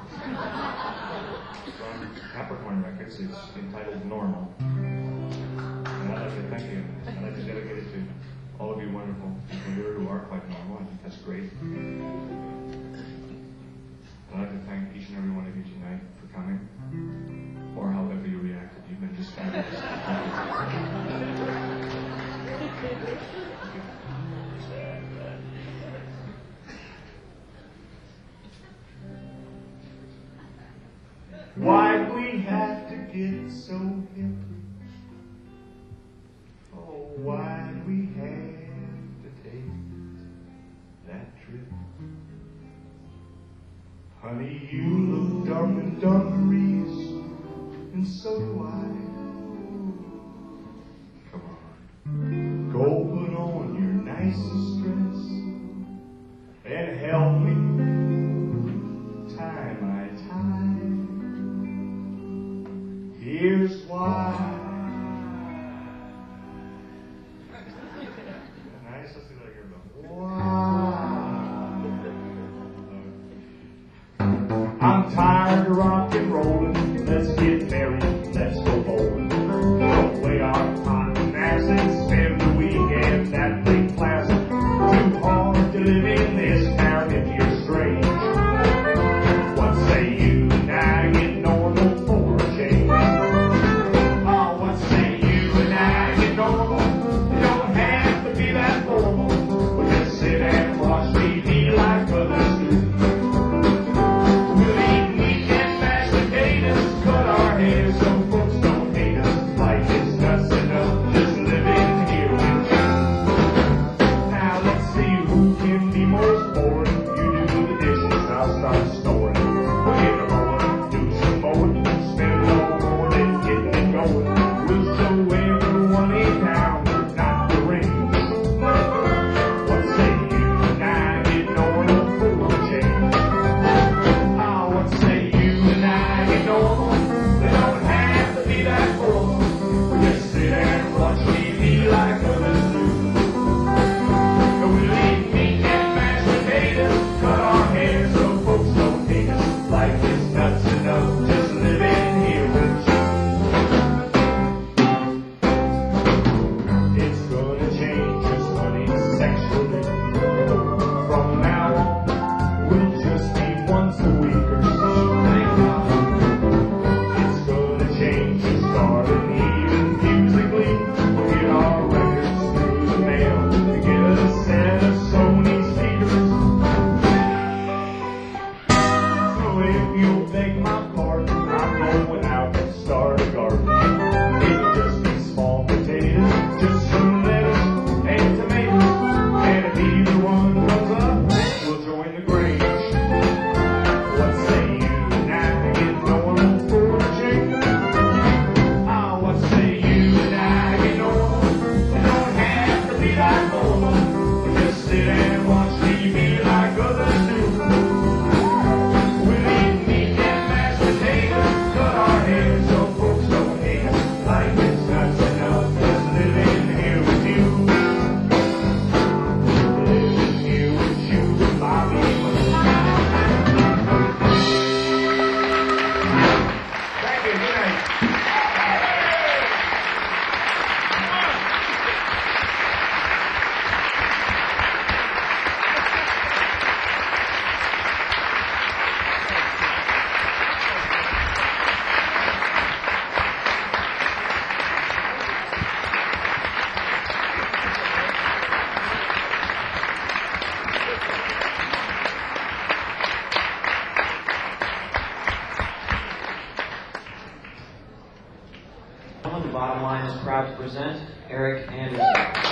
from Capricorn Records. It's entitled Normal. And I'd like to thank you. I'd like to dedicate it to all of you wonderful people here who are quite normal. I think that's great. I'd like to thank each and every one of you tonight for coming, or however you reacted. You've been just fabulous. Why'd we have to get so hip? Oh, why'd we have to take that trip? Honey, you look dark in dungarees, and so do I. Come on, go put on your nicest dress and help me tie my tie. Here's why. Nice, let's see that again. Why? I'm tired of rock and rolling. Let's get married. Let's go bowling. Don't play our hot and acid. Spend the weekend at Lake Placid. Too hard to live in this town if you're strange. What say you and I get normal for a change? Oh, what say you and I get normal? You don't have to be that formal. We'll just sit and watch T V like others do. So folks don't hate us. Life is nuts enough just living here with you. Now let's see who can be most boring. You do the dishes, I'll start snoring. We'll get a mower, do some mowing, spend no more than getting it going. We'll show everyone in town we're not deranged. What say you and I get normal for a change? Ah, oh, what say you and I get normal? That formal. We just sit and watch T V like others do. And we'll eat meat and mashed potatoes, cut our hair so folks don't hate us. Life is nuts enough just living here with you. It's gonna change just funny sexually. From now on, we'll just be once a week or so. Starting even musically, we'll get our records through the mail to get a set of Sony speakers. So if you'll beg my pardon, I'm going out to start a garden. It'll just be small potatoes, just some lettuce and tomatoes. And if either one comes up, we'll join the Grange. What say you and I get normal for a change? Sit and watch T V like others do. We'll eat meat and mashed potatoes, cut our hair so folks don't hate us. Life is nuts enough just living here with you. Living here with you, Bobby. Thank you, good night. the Bottom Line is proud to present Eric Anderson.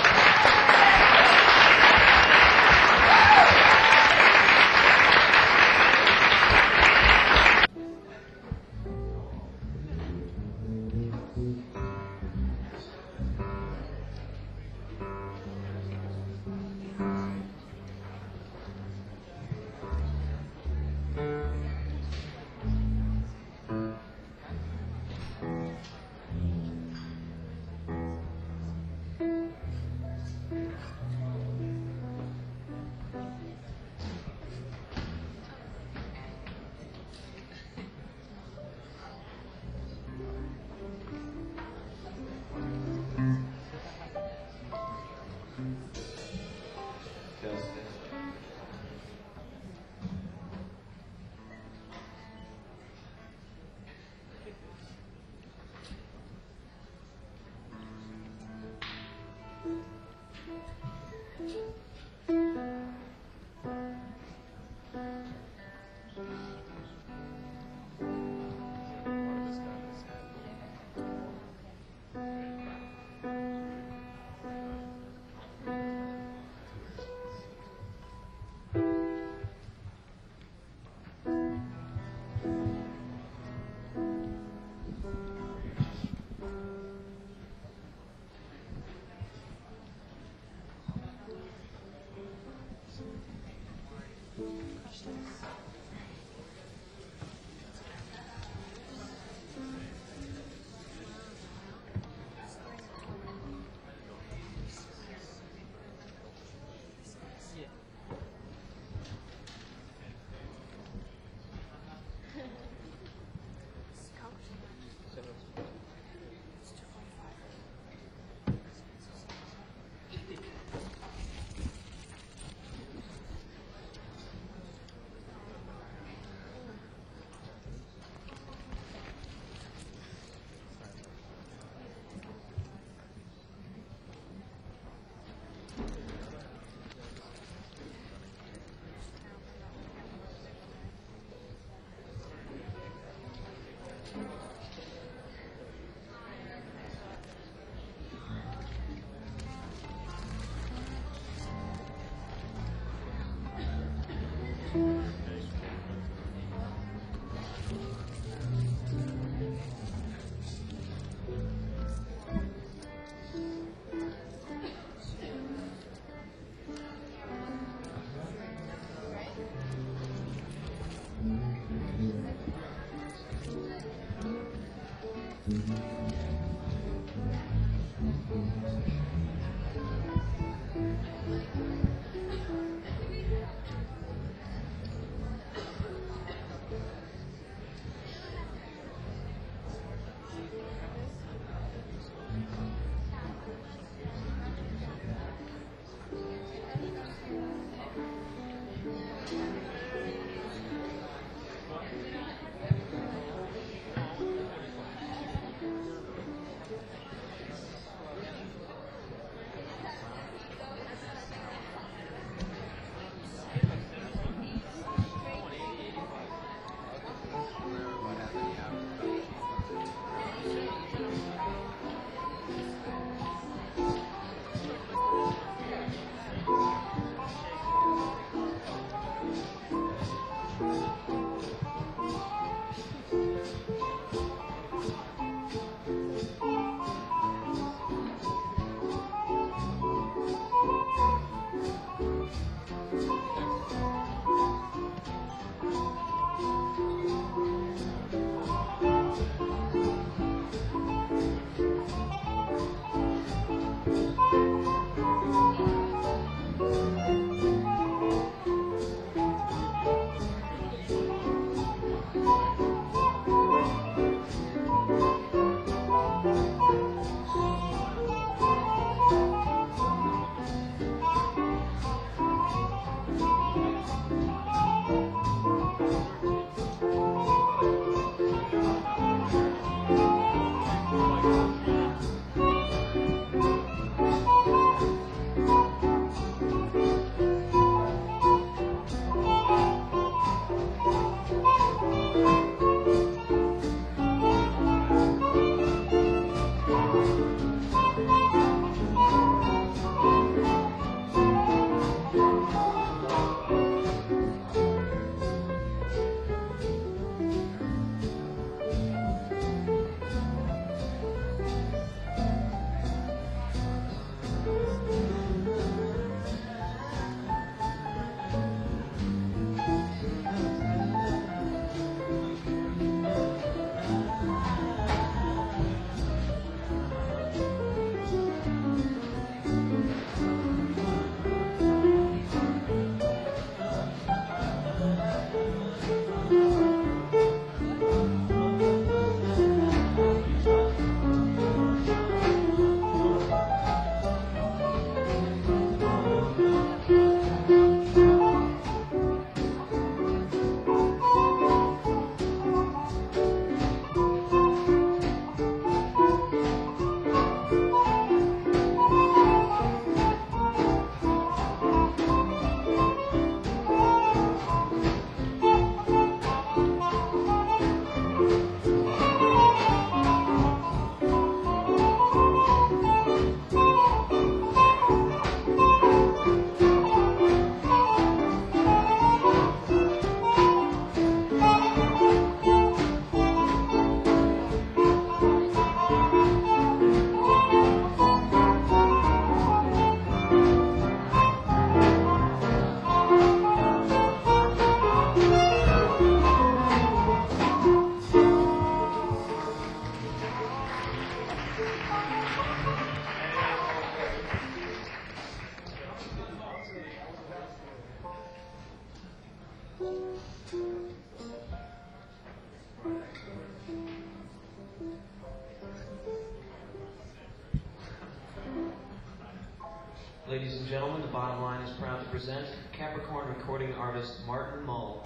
Ladies and gentlemen, the Bottom Line is proud to present Capricorn recording artist Martin Mull.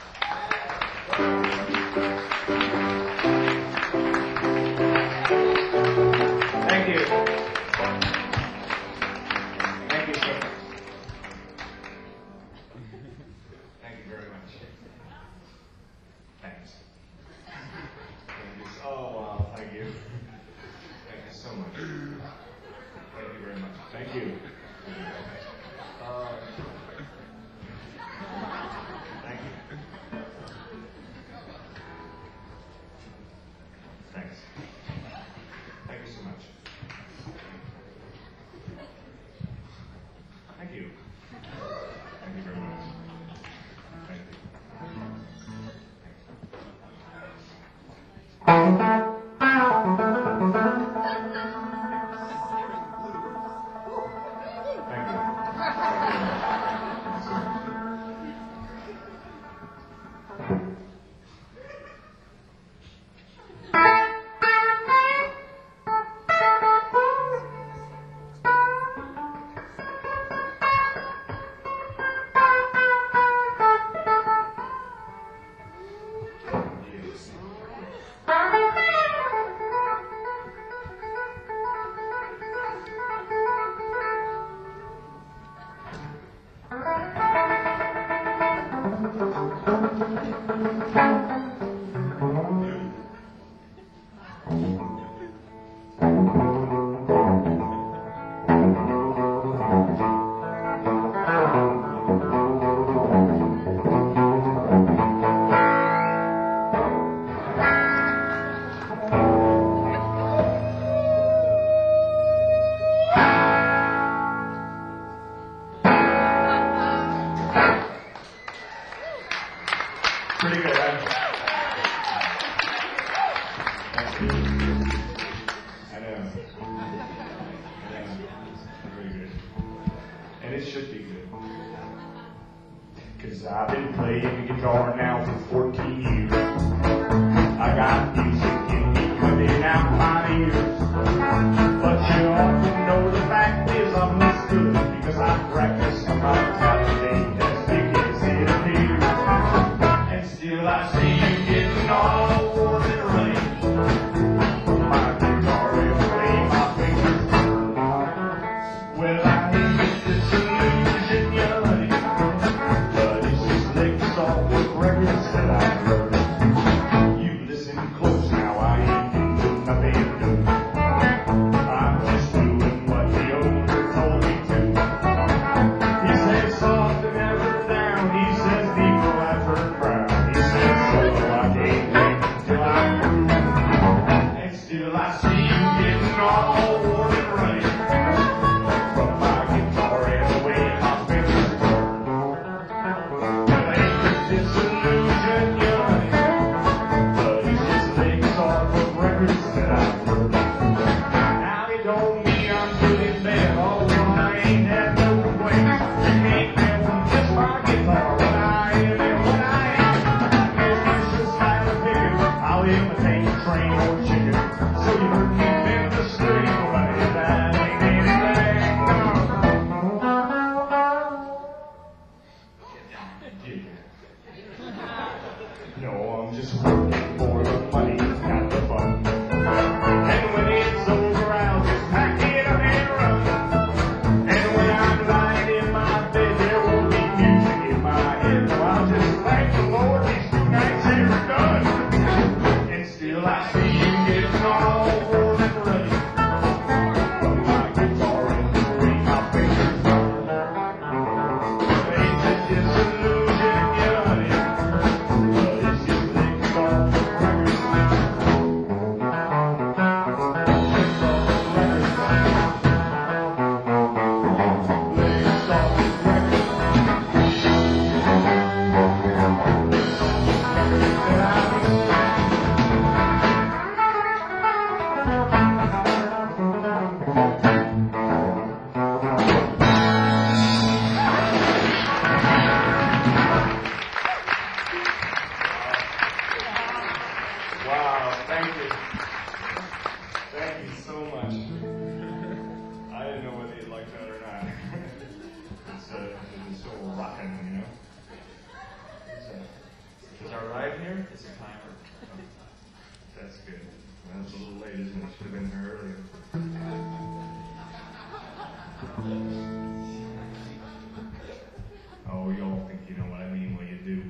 Thank you. Thank you, sir. Thank you very much. Thanks. Thank you. Oh, wow. Thank you. Thank you so much. Thank you very much. Thank you. Uh, thank you. Thanks. Thank you so much. Thank you. Thank you very much. Thank you. Thank you. Pretty good, huh? Thank you. I know. I know. Very good. And it should be good. Cause I've been playing the guitar now for fourteen years. I got music in me coming out my ears. But you ought to know the fact is I'm this good because I practice on my talent as big as it appears. Still I see you getting all warm and ready. My guitar will play my fingers burn. Well, I hate this illusion, you honey, but it's just licks off the records that I've heard. You listen close now, I ain't doing nothing new. I'm just doing what the owner told me to. He says soft and never down, he says people have heard proud. Still I see you getting all warm and ready from my guitar and the way my fingers burn. Well, ain't this disillusion, you honey, but it's just legs off of records that I've heard. Now it don't mean I'm doing bad, although I ain't had no complaints. You can't never kiss my guitar when I am and when I am. It's just style of picking, I'll imitate a train or chicken. So you heard me bend the string. late, isn't it? Should have been here earlier. Oh, y'all think you know what I mean when you do.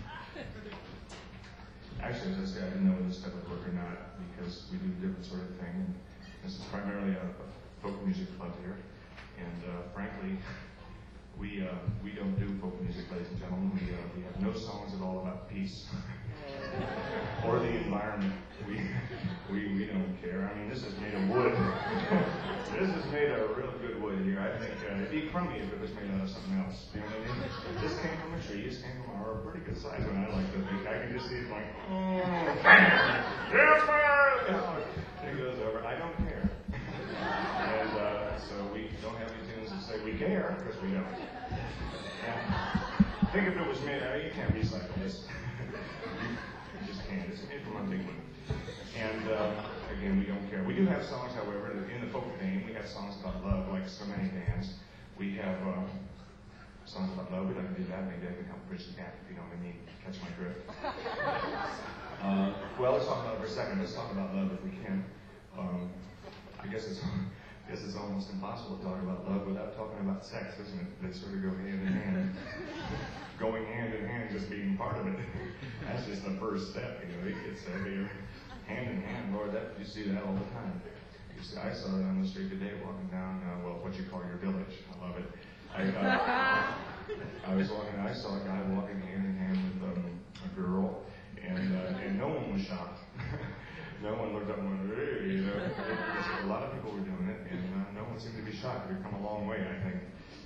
Actually, as I say, I didn't know whether this type of work or not, because we do a different sort of thing. And this is primarily a, a folk music club here. And uh, frankly, we uh, we don't do folk music, ladies and gentlemen. We, uh, we have no songs at all about peace or the environment. We, we we don't care. I mean, this is made of wood. This is made of real good wood here. I think uh, it'd be crummy if it was made out of something else. You know what I mean? This came from a tree. This came from a pretty good size one, I like to think. I can just see it going, oh, yes, fire! It goes over. I don't care. And uh, so we don't have any tunes that say we care, because we don't. And think if it was made, I mean, you can't recycle this. You just can't. It's made from a big one. And uh, again, we don't care. We do have songs, however, in the folk vein. We have songs about love, like so many bands. We have uh, songs about love. We'd like to do that. Maybe I can help bridge the gap, if you know what I mean. Catch my drift. Uh, well, let's talk about it for a second. Let's talk about love if we can. Um, I guess it's I guess it's almost impossible to talk about love without talking about sex, isn't it? They sort of go hand in hand. Going hand in hand, just being part of it. That's just the first step, you know. It gets uh, here. Hand in hand, Lord, that you see that all the time. You see, I saw it on the street today, walking down, uh, well, what you call your village. I love it. I, uh, I was walking, I saw a guy walking hand in hand with um, a girl, and uh, and no one was shocked. No one looked up and went, hey, you know. A lot of people were doing it, and uh, no one seemed to be shocked. We've come a long way, I think.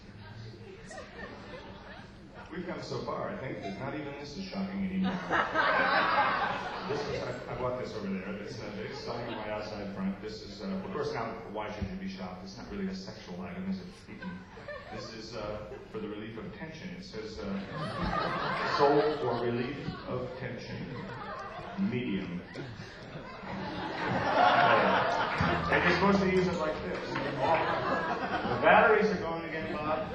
We've come so far, I think, that not even this is shocking anymore. This is, I, I bought this over there. It's, uh, it's selling on my outside front. This is, uh, of course, now, why should you be shocked? It's not really a sexual item, is it? Mm-mm. This is uh, for the relief of tension. It says, uh, soul for relief of tension, medium. Uh, and you're supposed to use it like this. The batteries are going again, Bob.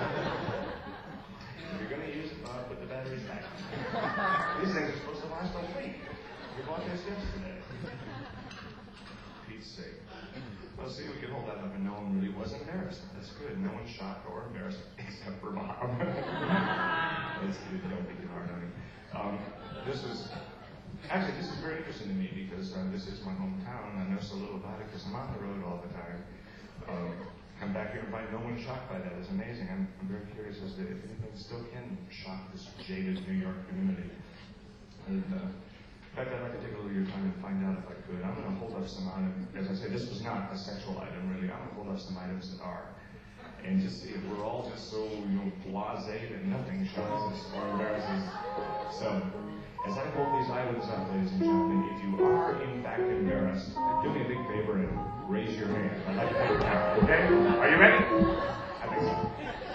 You're going to use it, Bob, put the batteries back. These things are supposed to last a week. We bought this yesterday. Pete's sake. Well, see, we could hold that up and no one really was embarrassed. That's good. No one's shocked or embarrassed, except for Bob. That's good. Don't be too hard on him. Um, this is, actually, this is very interesting to me because uh, this is my hometown and I know so little about it because I'm on the road all the time. Um, come back here and find no one shocked by that. It's amazing. I'm, I'm very curious as to if anything still can shock this jaded New York community. And, uh, in fact, I'd like to take a little of your time and find out if I could. I'm going to hold up some items. As I said, this was not a sexual item, really. I'm going to hold up some items that are. And just see if we're all just so, you know, blasé that nothing shocks us or embarrasses. So, as I hold these items up, ladies and gentlemen, if you are in fact embarrassed, do me a big favor and raise your hand. I'd like to take that. Okay? Are you ready? I think so.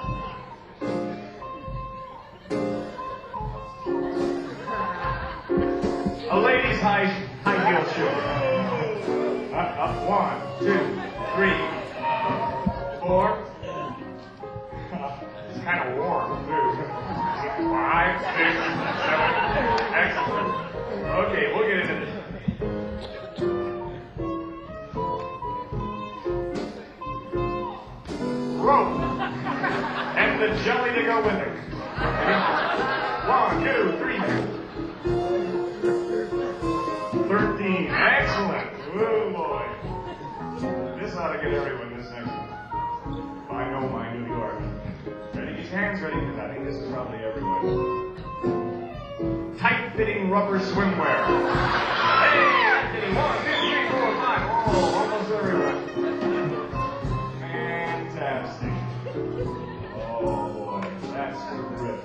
A lady's high, high heel shoe. Up, up, one, two, three, four. It's kind of warm, too. Five, six, seven. Excellent. Okay, we'll get into this. Rope. And the jelly to go with it. One, two, three. Thirteen. Excellent. Oh boy. This ought to get everyone this next one. I know my New York. Ready? Get your hands ready, because I think this is probably everyone. Tight-fitting rubber swimwear. Hey, Anthony. One, two, three, four, five. Oh, almost everyone. Fantastic. Oh boy, that's terrific.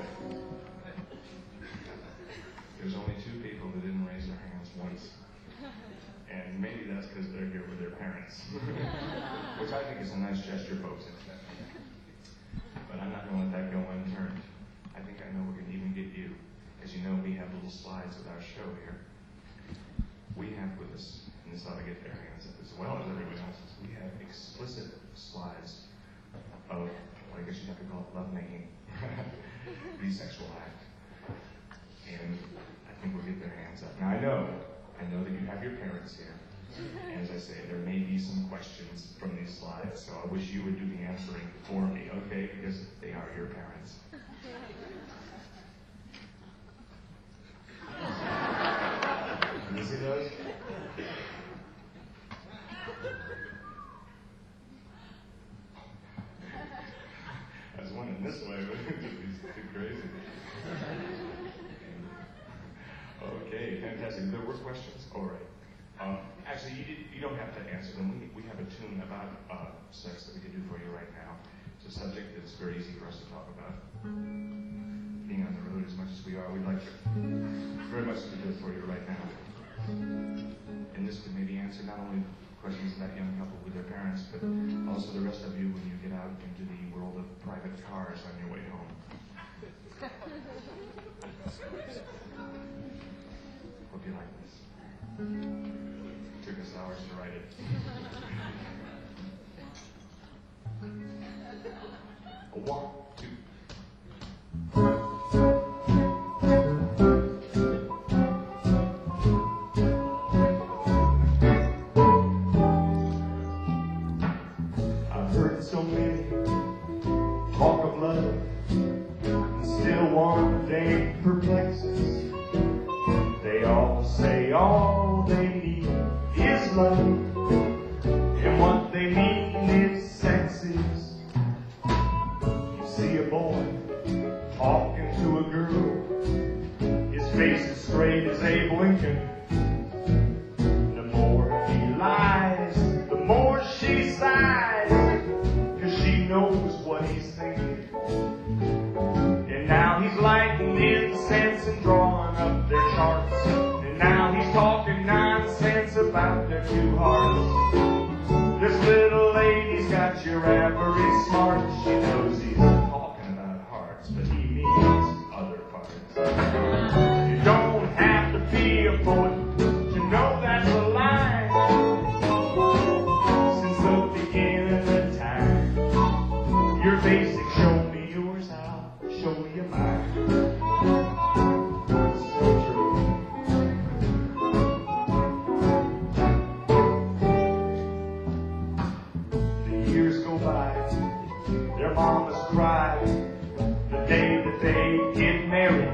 There's only two people that didn't raise their hands once. And maybe that's because they're here with their parents. Which I think is a nice gesture, folks. But I'm not going to let that go unturned. I think I know we're going to even get you. As you know, we have little slides with our show here. We have with us, and this ought to get their hands up as well as everyone else's, we have explicit slides of, well, I guess you'd have to call it lovemaking, the sexual act. And I think we'll get their hands up. Now I know, I know that you have your parents here. And I say, there may be some questions from these slides, so I wish you would do the answering for me, okay? Because they are your parents. Can you see those? I was wondering this way, but it just be too crazy. Okay, fantastic. There were questions? All right. Um, actually, you, did, you don't have to answer them. We, we have a tune about uh, sex that we can do for you right now. It's a subject that's very easy for us to talk about. Being on the road as much as we are, we'd like to very much to do it for you right now. And this could maybe answer not only questions of that young couple with their parents, but also the rest of you when you get out into the world of private cars on your way home. Hope you like this. Took us hours to write it. A one, two. I've heard so many talk of love, and still one thing perplexes. They all say all they need is love, and what they mean is sexes. You see a boy talking to a girl, his face is straight as Abe Lincoln. The more he lies, the more she sighs, 'cause she knows what he's thinking. And now he's lighting incense and drawing up their charts. And now he's talking nonsense about their two hearts. This little lady's got your average smart. She knows he's talking about hearts, but he means other parts. You don't have to be a poet to know that's a lie. Since the beginning of time, your basic show me yours, I'll show you mine. So true. The years go by, their mamas cry the day that they get married.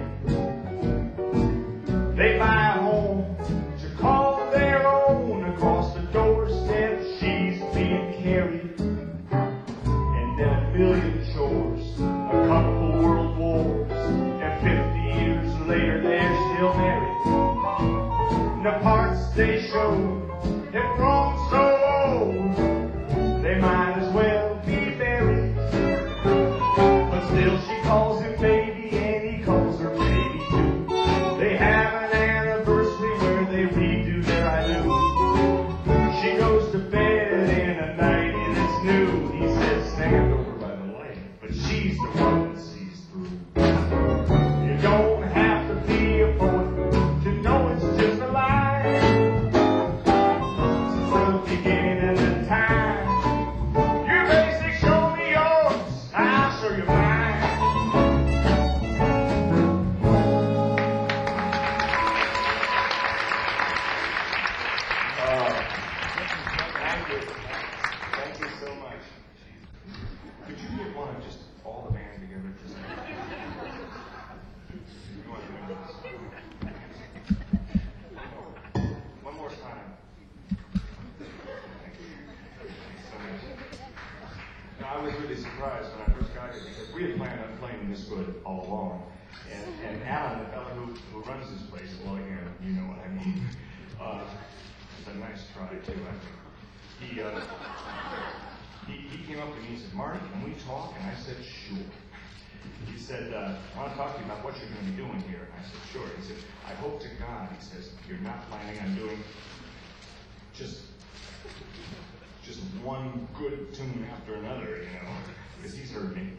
They buy a home to call their own. Across the doorstep she's being carried. And then a million chores, a couple world wars, and fifty years later they're still married. And the parts they show have grown so old, they might as well be buried. But still she calls him baby and he calls her baby too. They have an anniversary where they redo their I do. She goes to bed in a nightie that's new. He says stand over by the light, but she's the one that sees through. You don't have to be a poet to know it's just a lie. Since the beginning of time, your basic show me yours, I'll show you mine. Uh, thank you. Thank you so much. Could you get one of just all the band together? Just you want to do this? One more time. Thank you. Thanks so much. No, I was really surprised when I first got here because we had planned on playing this good all along. And, and Alan, the fellow who, who runs this place, well, again, you know what I mean. Uh, it's a nice try, too, I think. He, uh, he, he came up to me and said, Marty, can we talk? And I said, sure. He said, uh, I want to talk to you about what you're going to be doing here. And I said, sure. He said, I hope to God, he says, you're not planning on doing just just one good tune after another, you know, because he's heard me.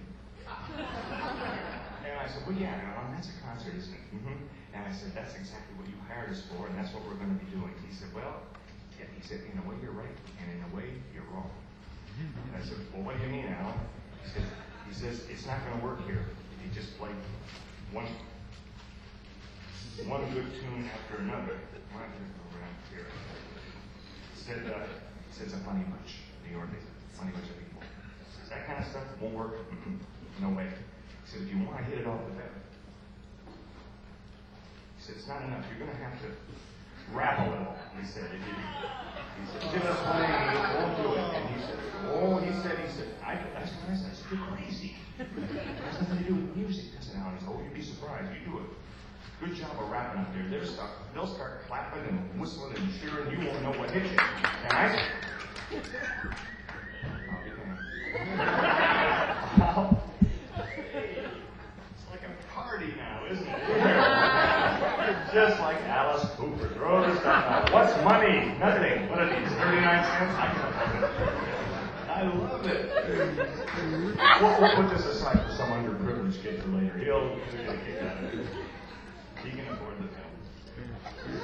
And I said, well, yeah, Alan, that's a concert, isn't it? Mm-hmm. And I said, that's exactly what you hired us for, and that's what we're going to be doing. He said, well, yeah. He said, in a way you're right, and in a way you're wrong. And I said, well, what do you mean, Alan? He said, he says, it's not going to work here if you just play one one good tune after another. Why don't you go around here? said, uh, he said it's a funny bunch. New York is a funny bunch of people. He says, that kind of stuff won't work. No way. He said, if you want to hit it off with them, he said, it's not enough. You're going to have to rap a little. He said, if you, he said, just playing, you won't do it. And he said, oh, he said, he said, I, that's what I said. I said, you're crazy. It has nothing to do with music. I said, Alan, he said, oh, you'd be surprised. You do it. Good job of rapping up there. They'll start, they'll start clapping and whistling and cheering. You won't know what hit you. And I said, I'll be damned. It's like a party now, isn't it? Just like Alice Cooper. Throw the stuff out. What's money? Nothing. What are these? thirty-nine cents? I can afford it. I love it. We'll, we'll put this aside for some underprivileged kid for later. He'll, he'll get a kick out of it. He can afford the film.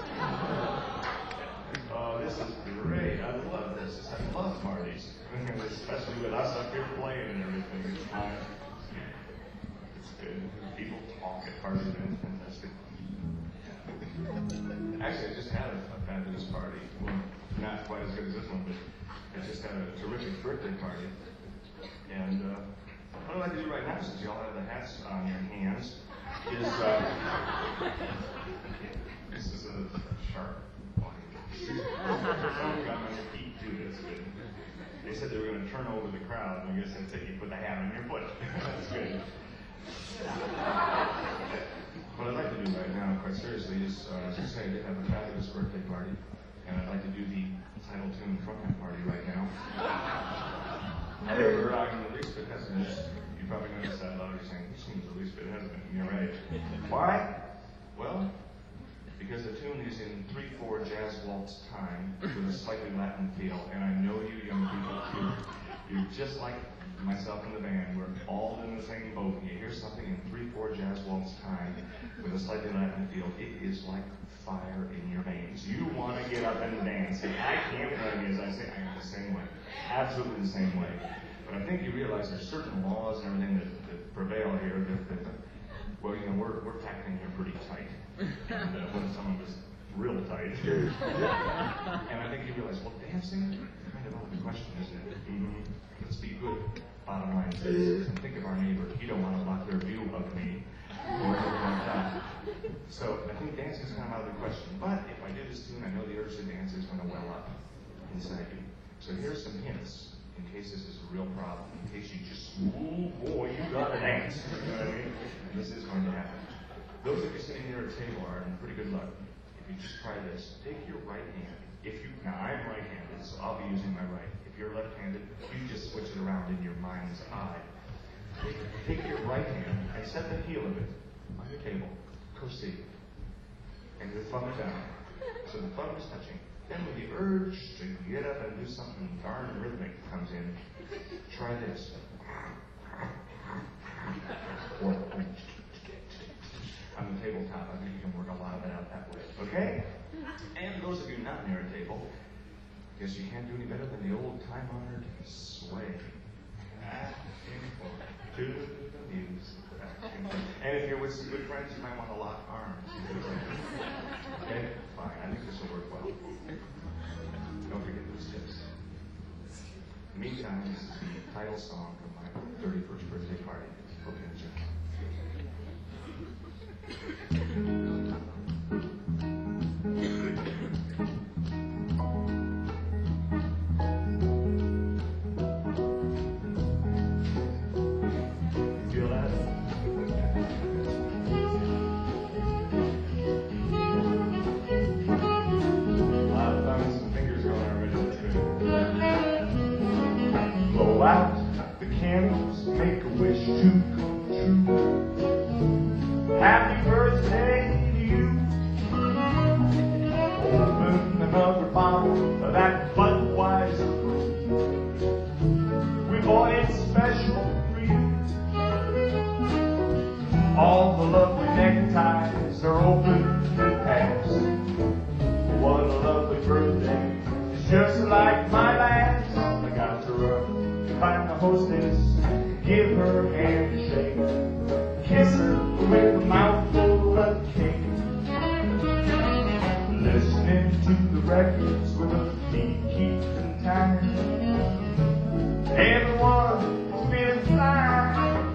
Oh, this is great. I love this. I love parties. Especially with us up here playing and everything. It's fun. It's good. People talk at parties and fantastic. Actually, I just had a, a fabulous party. Well, not quite as good as this one, but I just had a terrific birthday party. And uh, what I'd like to do right now, since you all have the hats on your hands, is uh, this is a sharp one. Some got on your feet too. That's good. They said they were going to turn over the crowd, and I guess that's it. You put the hat on your foot. That's good. What I'd like to do right now, quite seriously, is uh, as I say, I did have a fabulous birthday party, and I'd like to do the title tune trumpet party right now. However, I'm the least bit hesitant. You probably noticed that a lot of you saying, he seems the least bit hesitant. You're right. Why? Well, because the tune is in three four jazz waltz time with a slightly Latin feel, and I know you young people, you're, you're just like myself and the band. We're all in the same boat. You hear something in three four jazz waltz time with a slightly Latin feel, it is like fire in your veins. You want to get up and dance. And I can't tell you, as I say, I'm the same way. Absolutely the same way. But I think you realize there's certain laws and everything that, that prevail here that, that, well, you know, we're, we're tackling here pretty tight. And uh, when some of us real tight. And I think you realize, well, dancing is kind of out of the question, isn't it? Mm-hmm. Let's be good, bottom line citizens, and think of our neighbor. You don't want to block their view of me. Or anything like that. So I think dancing is kind of out of the question. But if I do this tune, I know the urge to dance is going to well up inside you. So here's some hints in case this is a real problem. In case you just, ooh, boy, you got to dance. You know what I mean? And this is going to happen. Those of you sitting there at a table are in pretty good luck. If you just try this, take your right hand. If you, now I'm right-handed, so I'll be using my right. If you're left-handed, you just switch it around in your mind's eye. Take, take your right hand and set the heel of it on your table. Proceed. And your thumb down. So the thumb is touching. Then when the urge to get up and do something darn rhythmic comes in, try this. Or on the tabletop, I think you can work a lot of it out that way. Okay? And those of you not near a table, guess you can't do any better than the old time-honored sway. To the music. And if you're with some good friends, you might want to lock arms. Okay? Fine. I think this will work well. Don't forget those tips. Meantime, this is the title song of my thirty-first birthday party. Hope you enjoy. Blow out the candles, make a wish to come true. Happy birthday to you. Open another bottle of that Budweiser. We bought it special for you. All the lovely neckties are open and passed. What a lovely birthday. It's just like my last. I got to run to find the hostess, give her a handshake, kiss her with a mouthful of cake, listening to the records with a peek time. Everyone's feeling fine,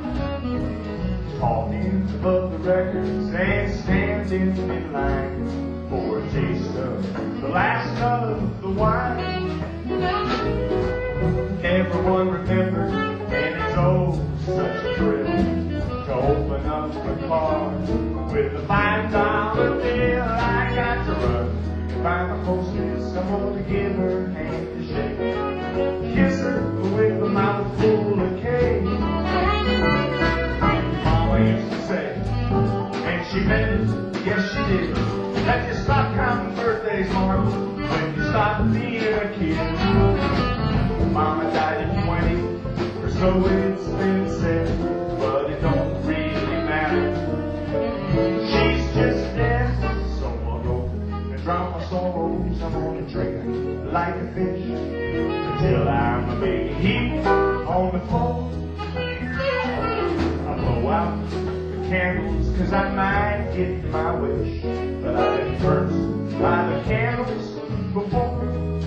talking above the records and standing in line for a taste of the last of the wine. Everyone remembers, and it's oh such a thrill to open up the car with a five dollar bill. I got to run, find my hostess, someone to give her hand to shake, kiss her with a mouthful of cake. Mama used to say, and she meant it, yes she did, that you stop counting birthdays, Mark, when you stop being a kid. Mama died at twenty, or so it's been said, but it don't really matter. She's just dead, so I'll go and drown my sorrows. I'm on a drink like a fish until I'm a big heap on the floor. I blow out the candles cause I might get my wish, but I've been burnt by the candles before.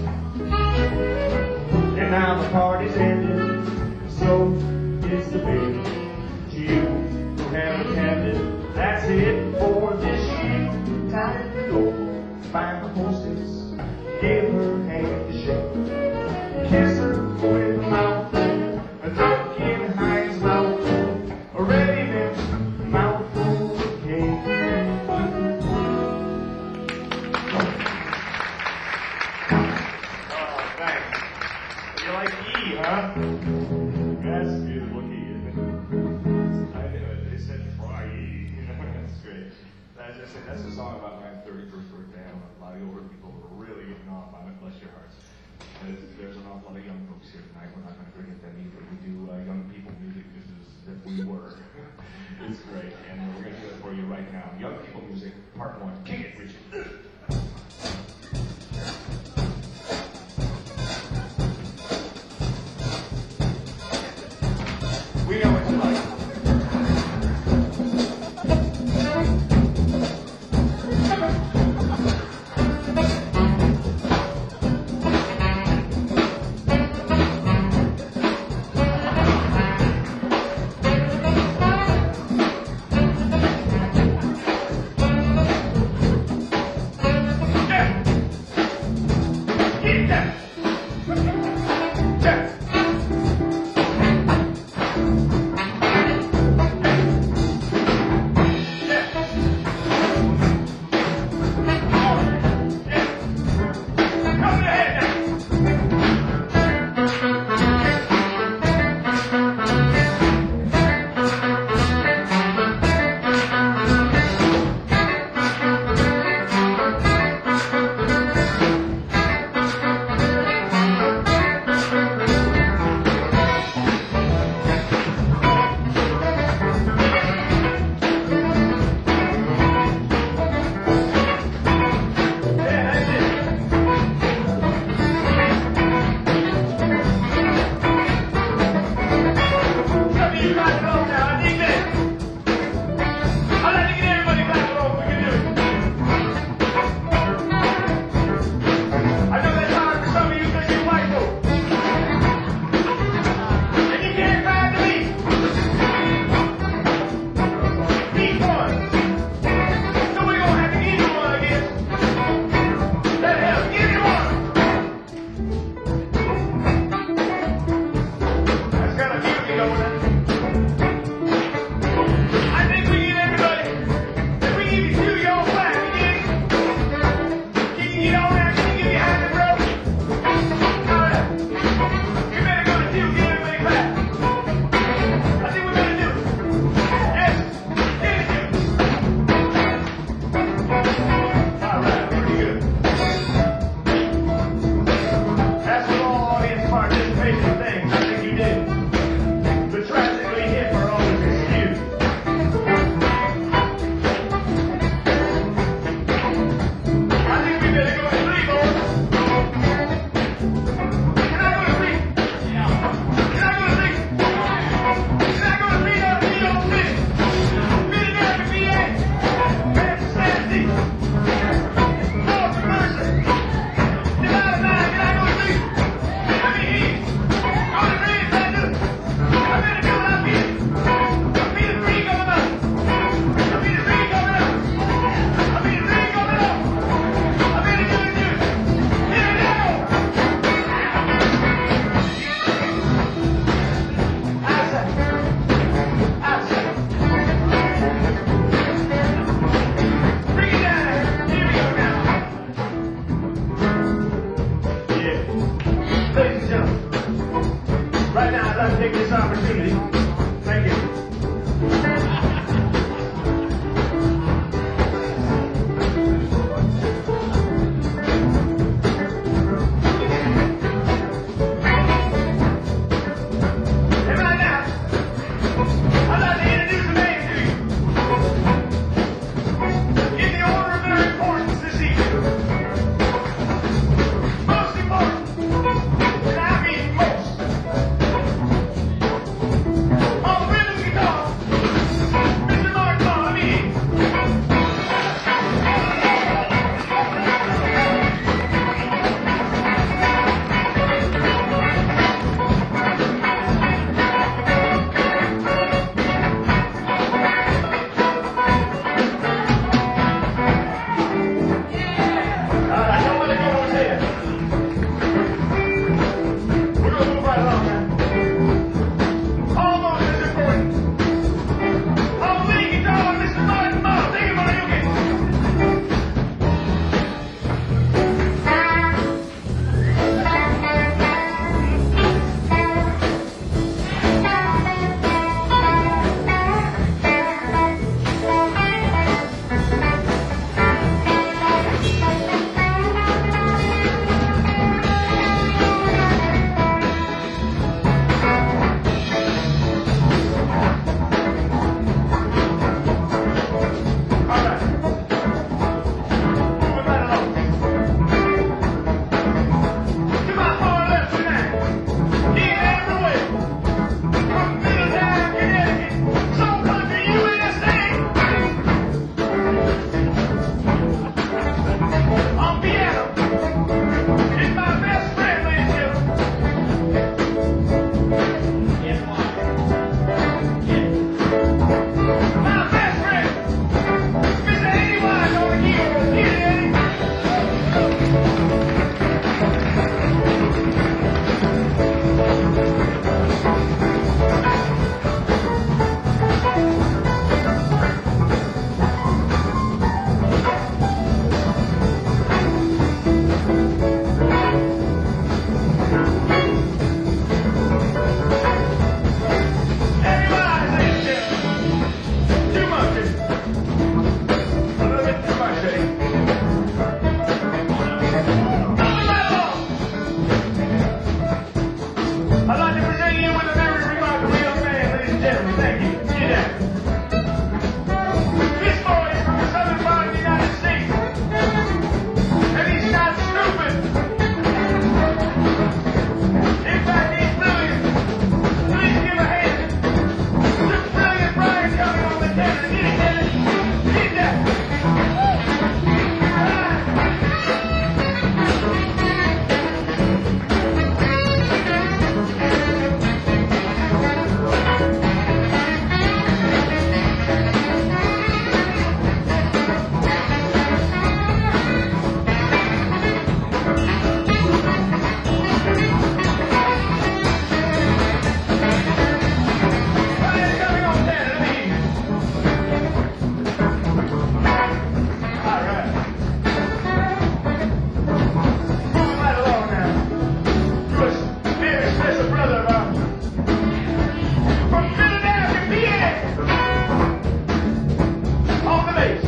And now the party's ended, so is the bid. To you who have attended, that's it for this year. Time to go find the hostess, give her hand to shake, kiss her with a mouthful, a drunk in Heinz mouthful, a ready-mix mouthful of cake. Oh, thanks. You like E, huh? That's a beautiful key, isn't it? I knew it. They said try E. That's great. As I said, that's a song about my thirty-first birthday. I know a lot of older people are really getting off on it. Bless your hearts. There's, there's an awful lot of young folks here tonight. We're not going to forget them either. We do uh, young people music just as if we were. It's great. And we're going to do it for you right now. Young people music, part one. Kick it, Richie. We know what you like. Participation thing, I think you did. The trash appreciate this opportunity. Thank you. And right now, I'd like to introduce a man to you. In the order of their importance this evening. Most important, and I mean most. On the rhythm guitar, Mister Mark Bonamy. All right, I know what they're going to say. We're going to move right along now. Almost as important. On the lead guitar, Mister Martin Moss. Take it, Marty, okay? All right. Moving right along. To my far left tonight, getting out of the way. From Middletown, Connecticut, Soul Country, U S A. On piano, is my best friend, ladies and gentlemen. Yes, Mark. Yes. My best friend, Mister Eddie Wise on the keyboard. Get it, Eddie. Eddie Wise, ladies and gentlemen. Too much. A little bit too much, Eddie. Moving right along. I'd like to present you with a very remarkable young man, ladies and gentlemen. Thank you. Get that. This boy is from the southern part of the United States. And he's not stupid. In fact, he's brilliant. Please give a hand to brilliant Brian coming on the tenor. Get it, Kennedy. Get that. All right. Brian coming on tenor. Let me hear you. All right. Moving right along now. To a very special brother of ours. From Philadelphia, P A. On the bass.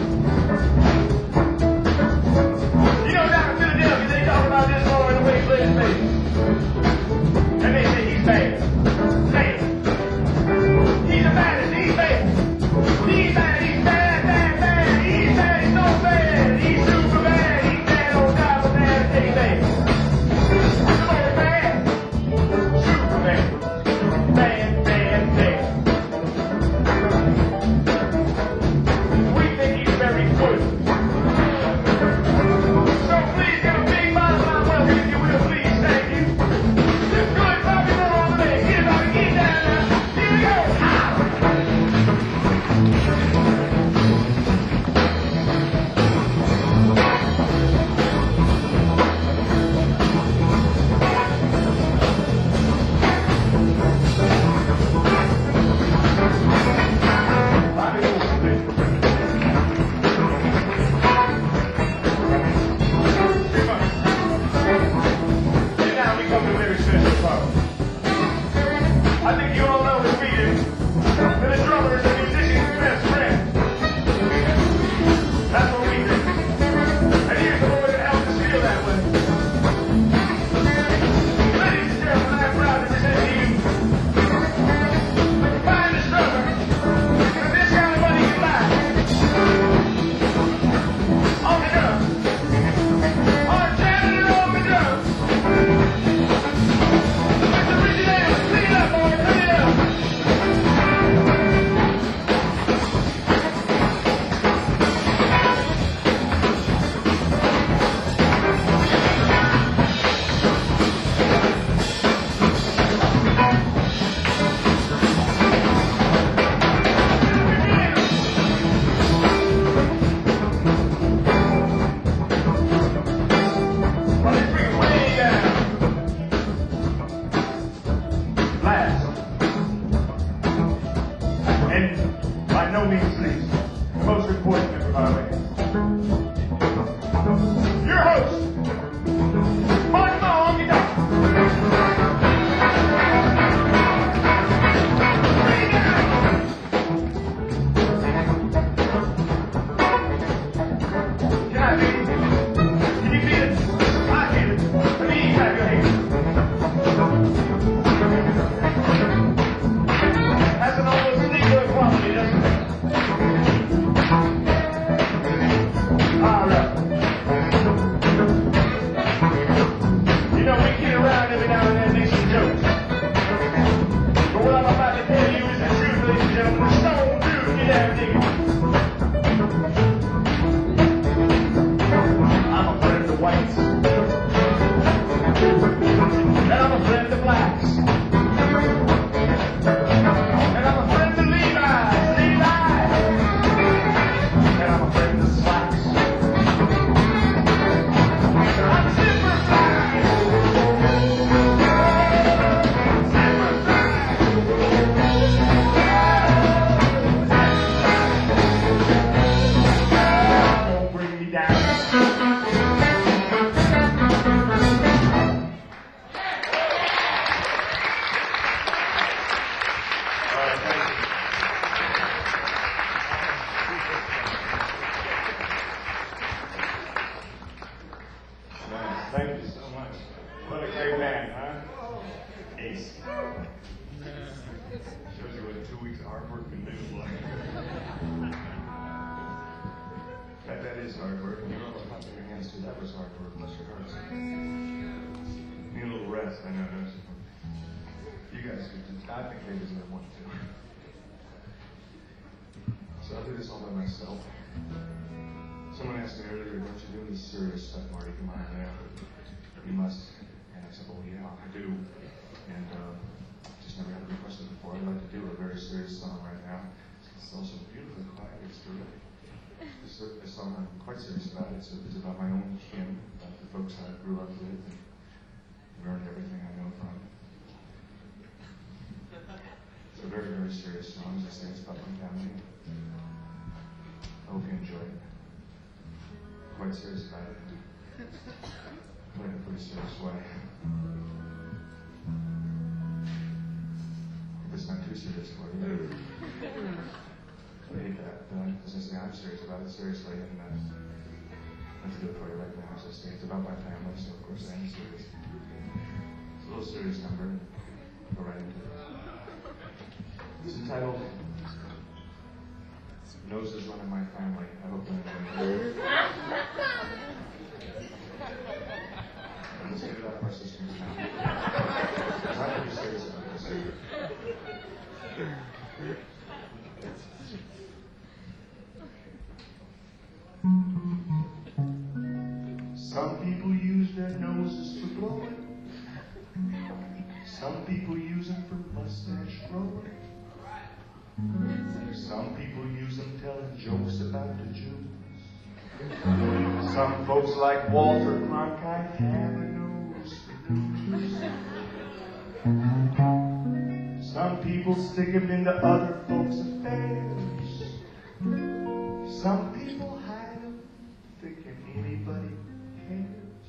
You know, down in Philadelphia, they talk about this boy and the way he plays bass. And they say he's bad. Say it. He's the baddest. He's bad. He's bad. He's bad, bad, bad. He's bad. He's so bad. He's super bad. He's bad on top of bad. Take bad. Come on, bad. Super bad. Bad, bad, bad. We think he's very good. So please give a big bottom line welcome, if you will, please. Thank you. now and then make some jokes. But what I'm about to tell you is the truth, ladies and gentlemen. Stone Dude, get that nigga. I'm a friend of the whites. And I'm a friend of blacks. And I'm a friend of Levi's, Levi's. And I'm a friend of slacks. I'm super fly. Super fly. Don't bring me down. Thank you so much. What a great band, huh? Ace. Shows you what two weeks of hard work can do. that, that is hard work. You know what clapping your hands to, that was hard work, bless your hearts. Need a little rest, I know, don't you? You guys could just, I think they deserve one too. So I'll do this all by myself. Someone asked me earlier, don't you do any serious stuff, Marty? Come on, yeah. You must. And I said, well, yeah, I do. And uh, just never had a request before. I'd like to do a very serious song right now. It's also beautifully quiet. It's terrific. This is a song I'm quite serious about. It's, a, it's about my own kin, about the folks I grew up with and learned everything I know from. It's a very, very serious song. As I say, it's about my family. I hope you enjoy it. Quite serious about it. Played in a pretty serious way. If it's not too serious for you. I hate that. But as I say, I'm serious about it seriously, and uh, let's do it for you right now. As I say, it's about my family, so of course I am serious. It's a little serious number. Go right into it. It's entitled Noses Run in My Family. I hope you enjoy it. Let's get it out of our systems now. I'm not going to be serious about this. Some people use their noses for blowing. Some people use them for mustache growing. Some people use them telling jokes about the Jews. Some folks like Walter Cronkite have a nose for news. Some people stick them into other folks' affairs. Some people hide them thinking anybody cares.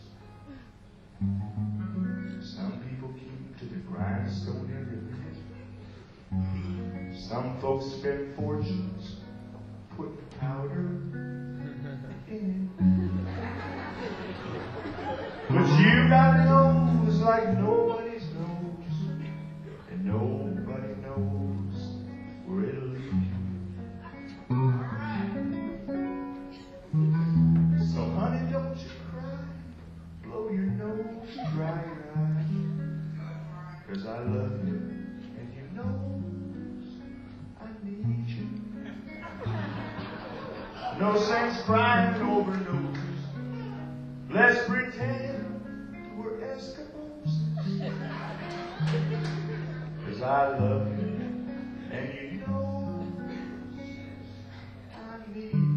Some people keep them to the grindstone every minute. Some folks spend fortunes putting powder in it. But you got a nose like nobody's nose, and nobody knows where it'll lead you. So honey, don't you cry, blow your nose, dry your eye, 'cause I love you, and you know I need you. No sense crying over noses. Let's pretend we're Eskimos. 'Cause I love you, and you know I need you.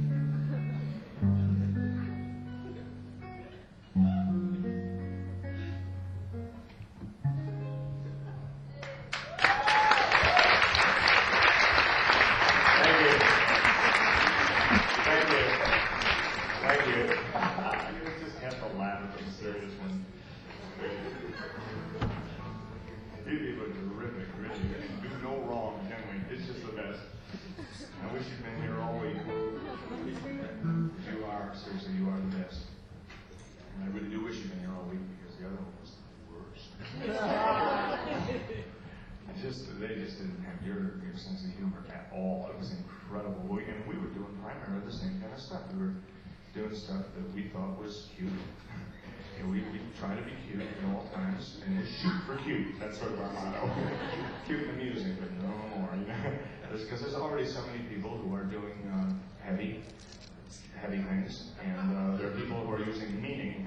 They just didn't have your, your sense of humor at all. It was incredible. We, and we were doing primarily the same kind of stuff. We were doing stuff that we thought was cute. you know, we, we try to be cute at all times, and we shoot for cute. That's sort of our motto. Cute and amusing, but no more. You know, because there's, there's already so many people who are doing uh, heavy, heavy things, and uh, there are people who are using meaning.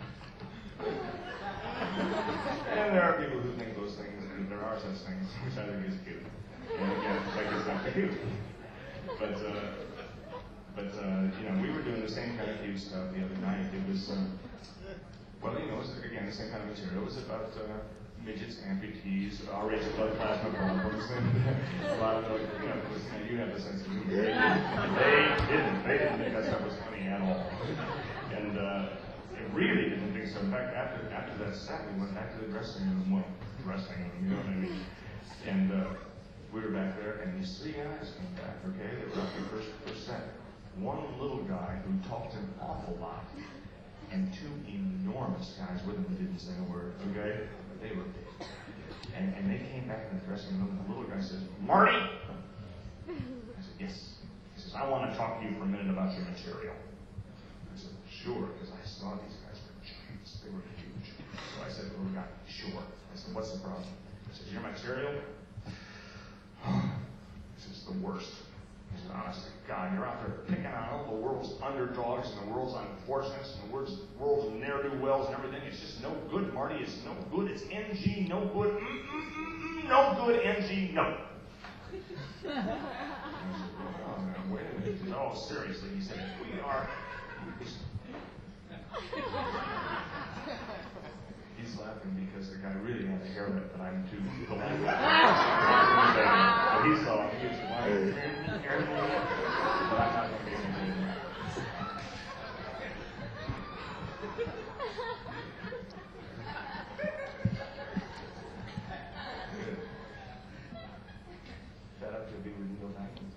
And there are people who think those things, and there are such things, which I think is cute. And again, like it's not cute. But, uh, but uh, you know, we were doing the same kind of cute stuff the other night. It was, uh, well, you know, it was, again, the same kind of material. It was about uh, midgets, amputees, R-rated blood plasma problems, and a lot of, you know, it was, you know, you have the sense of humor. They, they didn't. They didn't think that stuff was funny at all. And, uh, It really didn't think so. In fact, after after that set, we went back to the dressing room. Well, dressing room, you know what I mean? And uh, we were back there, and these three guys came back, okay? They were up the first, first set. One little guy who talked an awful lot, and two enormous guys with him who didn't say a word, okay? But they were big. And, and they came back in the dressing room, and the little guy says, "Marty!" I said, "Yes." He says, "I want to talk to you for a minute about your material." I said, "Sure," because I saw these guys were giants. They were huge. So I said, "Little guy, sure." I said, "What's the problem?" He says, "Your material?" This is the worst. He said, "Honest to God, you're out there picking on all the world's underdogs and the world's unfortunates and the world's, world's ne'er-do-wells and everything. It's just no good, Marty. It's no good. It's N G, no good. Mm-mm-mm-mm, no good, N G, no." I said, "Well, oh, man, wait a minute." He said, "Oh, seriously." He said, "If we are..." He's laughing because the guy really had a haircut that I'm too polite with. But he saw it. He was like, but I'm not going to be able to do that. That up to be with Neil Diamond.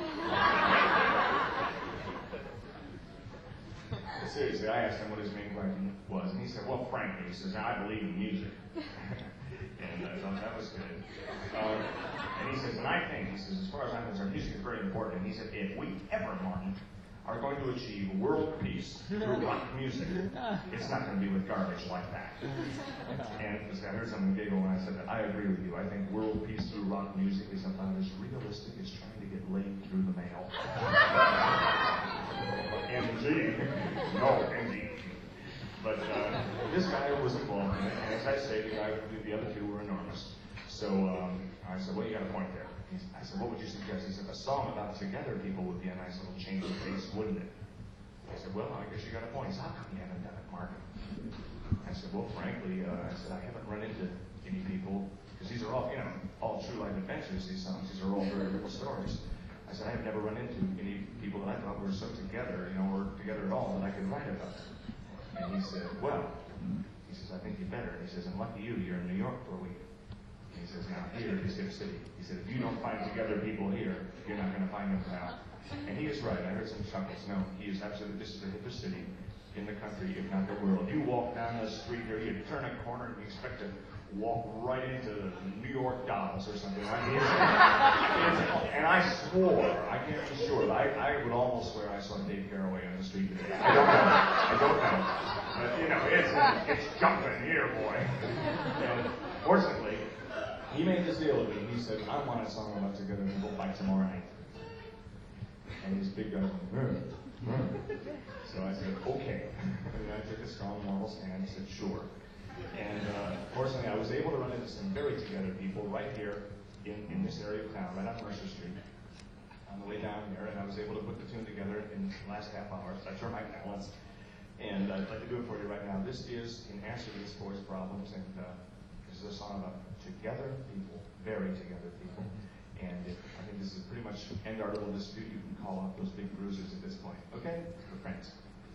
Seriously, I asked him what his main question was, and he said, "Well, frankly," he says, "I believe in music." And I thought that was good. Um, and he says, "And I think," he says, "as far as I'm concerned, music is very important." And he said, "If we ever, Martin, are going to achieve world peace through rock music, it's not going to be with garbage like that." And I heard someone giggle when I said that. I agree with you. I think world peace through rock music is about as realistic as trying to get laid through the mail. N G. No, N G. But uh, this guy was involved in it, and as I say, the guy, the other two were enormous. So um, I said, "Well, you got a point there." He, I said, "What would you suggest?" He said, "A song about together people would be a nice little change of pace, wouldn't it?" I said, "Well, I guess you got a point." He said, "How come you haven't done it, Mark?" I said, "Well, frankly," uh, I said, "I haven't run into any people, because these are all, you know, all true life adventures, these songs. These are all very real stories. I said, I have never run into any people that I thought were so together, you know, or together at all, that I could write about it." And he said, "Well," he says, "I think you better." He says, "And lucky you, you're in New York for a week." And he says, "Now, here is Hip City." He said, "If you don't find together people here, you're not going to find them now." And he is right. I heard some chuckles. No, he is absolutely, this is the hippest city in the country, if not the world. You walk down the street here, you turn a corner, and you expect to walk right into the New York Dolls or something. I mean, it's, it's, and I swore, I can't be sure, but I, I would almost swear I saw Dave Garroway on the street today. I don't know. I don't know. But, you know, it's, it's jumping here, boy. And fortunately, he made this deal with me. He said, "I want a song about together people by tomorrow night." And this big guy went, "Hmm, hmm." So I said, "Okay." And I took a strong moral stand and said, "Sure." And uh, fortunately, I was able to run into some very together people right here in, in this area of town, right on Mercer Street, on the way down here, and I was able to put the tune together in the last half hour. So I turned my talents, and I'd like to do it for you right now. This is in answer to these boys' problems, and uh, this is a song about together people, very together people. And if, I think this is pretty much end our little dispute. You can call off those big bruisers at this point. Okay? We're friends.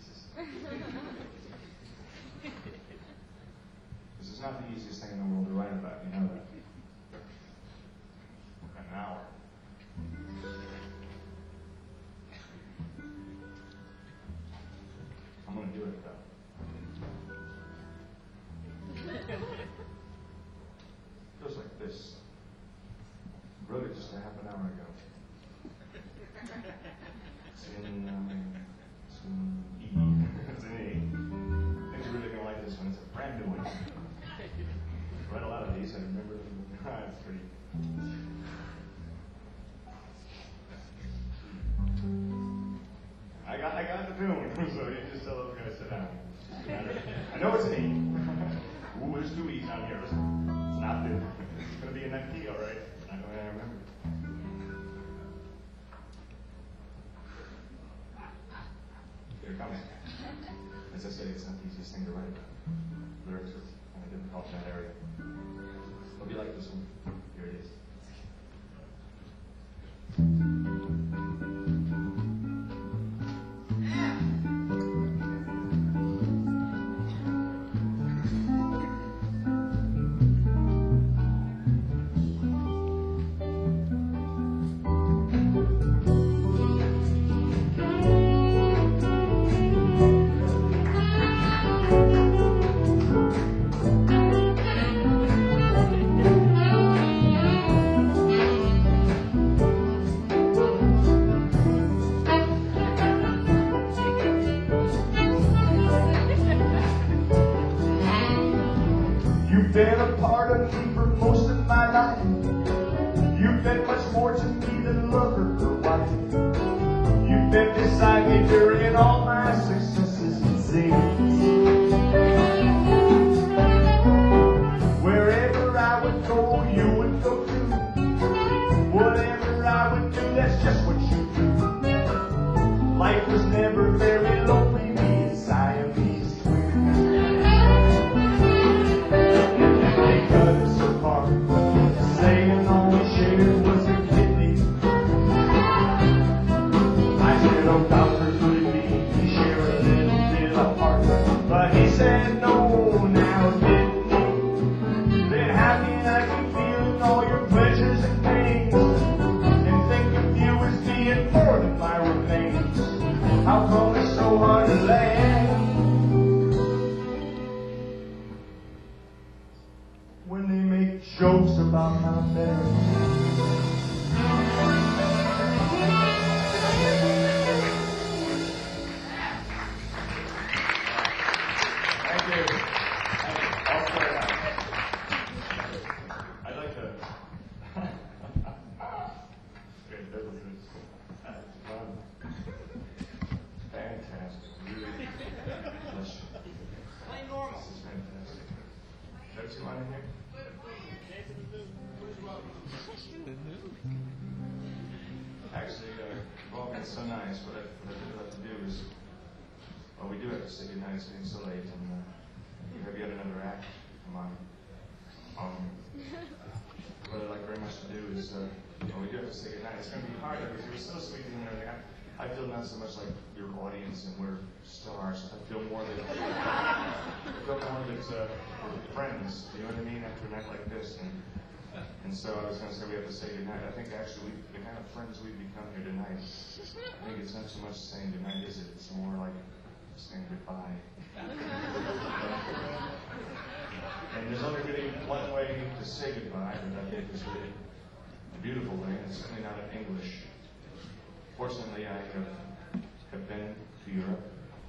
This is not the easiest thing in the world to write about, you know that. An hour. I'm going to do it, though. It goes like this. Wrote it just a half an hour ago. It's in, um, it's in E. It's in E. I think you're really going to like this one. melodies. I remember them. It's pretty. I got, I got the tune, so you just tell those guys to sit down. I know it's an E. Ooh, there's two E's on here. It's not the. It's going to be in that key, all right. Not the way I remember. Here it comes. As I say, it's not the easiest thing to write about. Lyrics are kind of difficult in that area. Hope you like this one. Here it is. Been a part of me for most of my life. You've been much more to me than lover or wife. You've been beside me during all my successes and sins. Wherever I would go, you would go too. Whatever I would do, that's just what you do. Life was never very lonely, me and Siamese twins. Saying all we shared was a kidney. I said, oh doctor, could it be we share a little bit of heart? But he said, no, now didn't he? Then how can I keep feeling all your pleasures and pains and think of you as being more than my remains? How come it's so hard to laugh when they make jokes about my marriage? Thank you. Thank you. I'll play it out. I'd like to. Good, that was good. That's fun. Fantastic. Really. Bless you. Play normal. This is fantastic. Is that what you want in here? Actually, uh, you've all been so nice. What I, what I would like to do is, well, we do have to say goodnight. It's getting so late, and uh, you have yet another act. Come on. Um, what I'd like very much to do is, uh, well, we do have to say goodnight. It's going to be hard because you were so sweet and everything. I, I feel not so much like your audience and we're stars. I feel more that I feel more that uh, we're friends. You know what I mean? After a night like this. And, And so I was going to say we have to say goodnight. I think actually we, the kind of friends we've become here tonight, I think it's not so much saying goodnight, is it? It's more like saying goodbye. And there's only really one way to say goodbye that I think is really a beautiful way, and it's certainly not in English. Fortunately, I have, have been to Europe,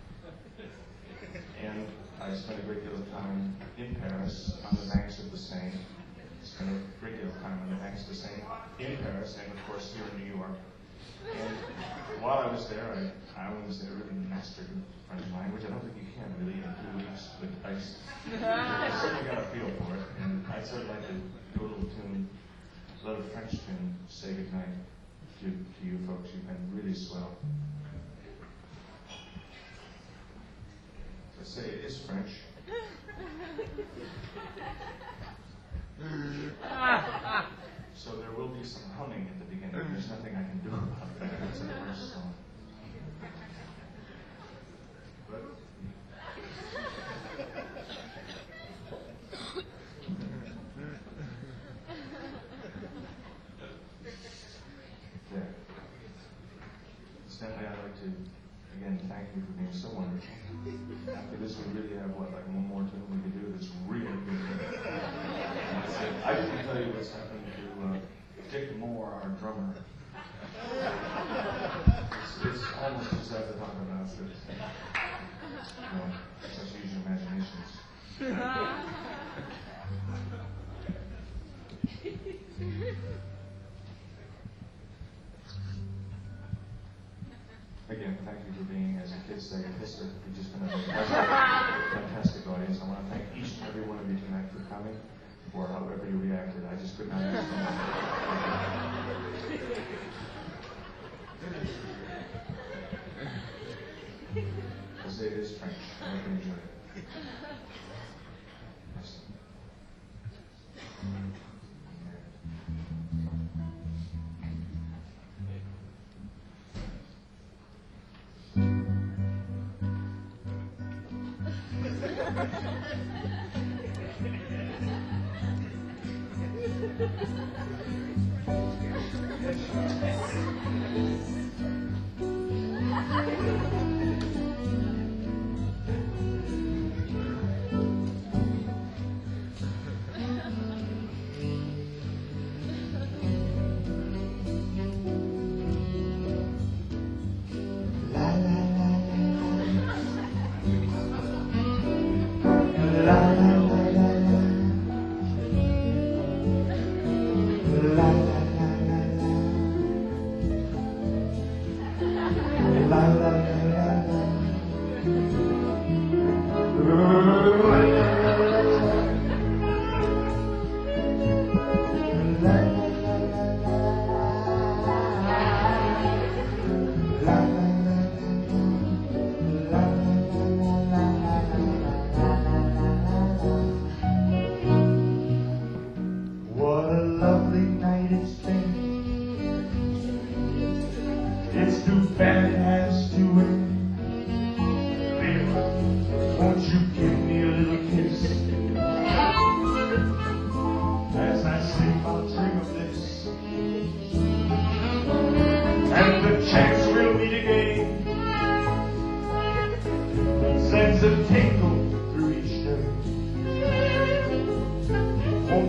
and I spent a great deal of time in Paris on the banks of the Seine. Spent a great deal of time on the banks of the Seine in Paris, and of course here in New York. And while I was there, I, I was there really mastered French language. I don't think you can really in two weeks, but I, I certainly got a feel for it. And I'd certainly like to do a little tune, a little French tune, say goodnight to, to you folks. You've been really swell. Let's say it is French. So there will be some humming at the beginning. There's nothing I can do about that. It's a French song. But there. Stanley, I'd like to again thank you for being so wonderful. After this, we really have what, like one more tune we can do that's really good. I didn't tell you what's happened to uh, Dick Moore, our drummer. It's, it's almost too sad to talk about, but you know, just use your imaginations. Again, thank you for being, as the kids say, a hisser. You've just been a fantastic, fantastic audience. I want to thank each and every one of you tonight for coming, for however you reacted. I just could not understand. Jose is French. I hope you enjoy it. Yes.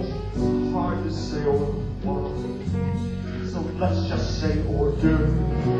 Let's just say order.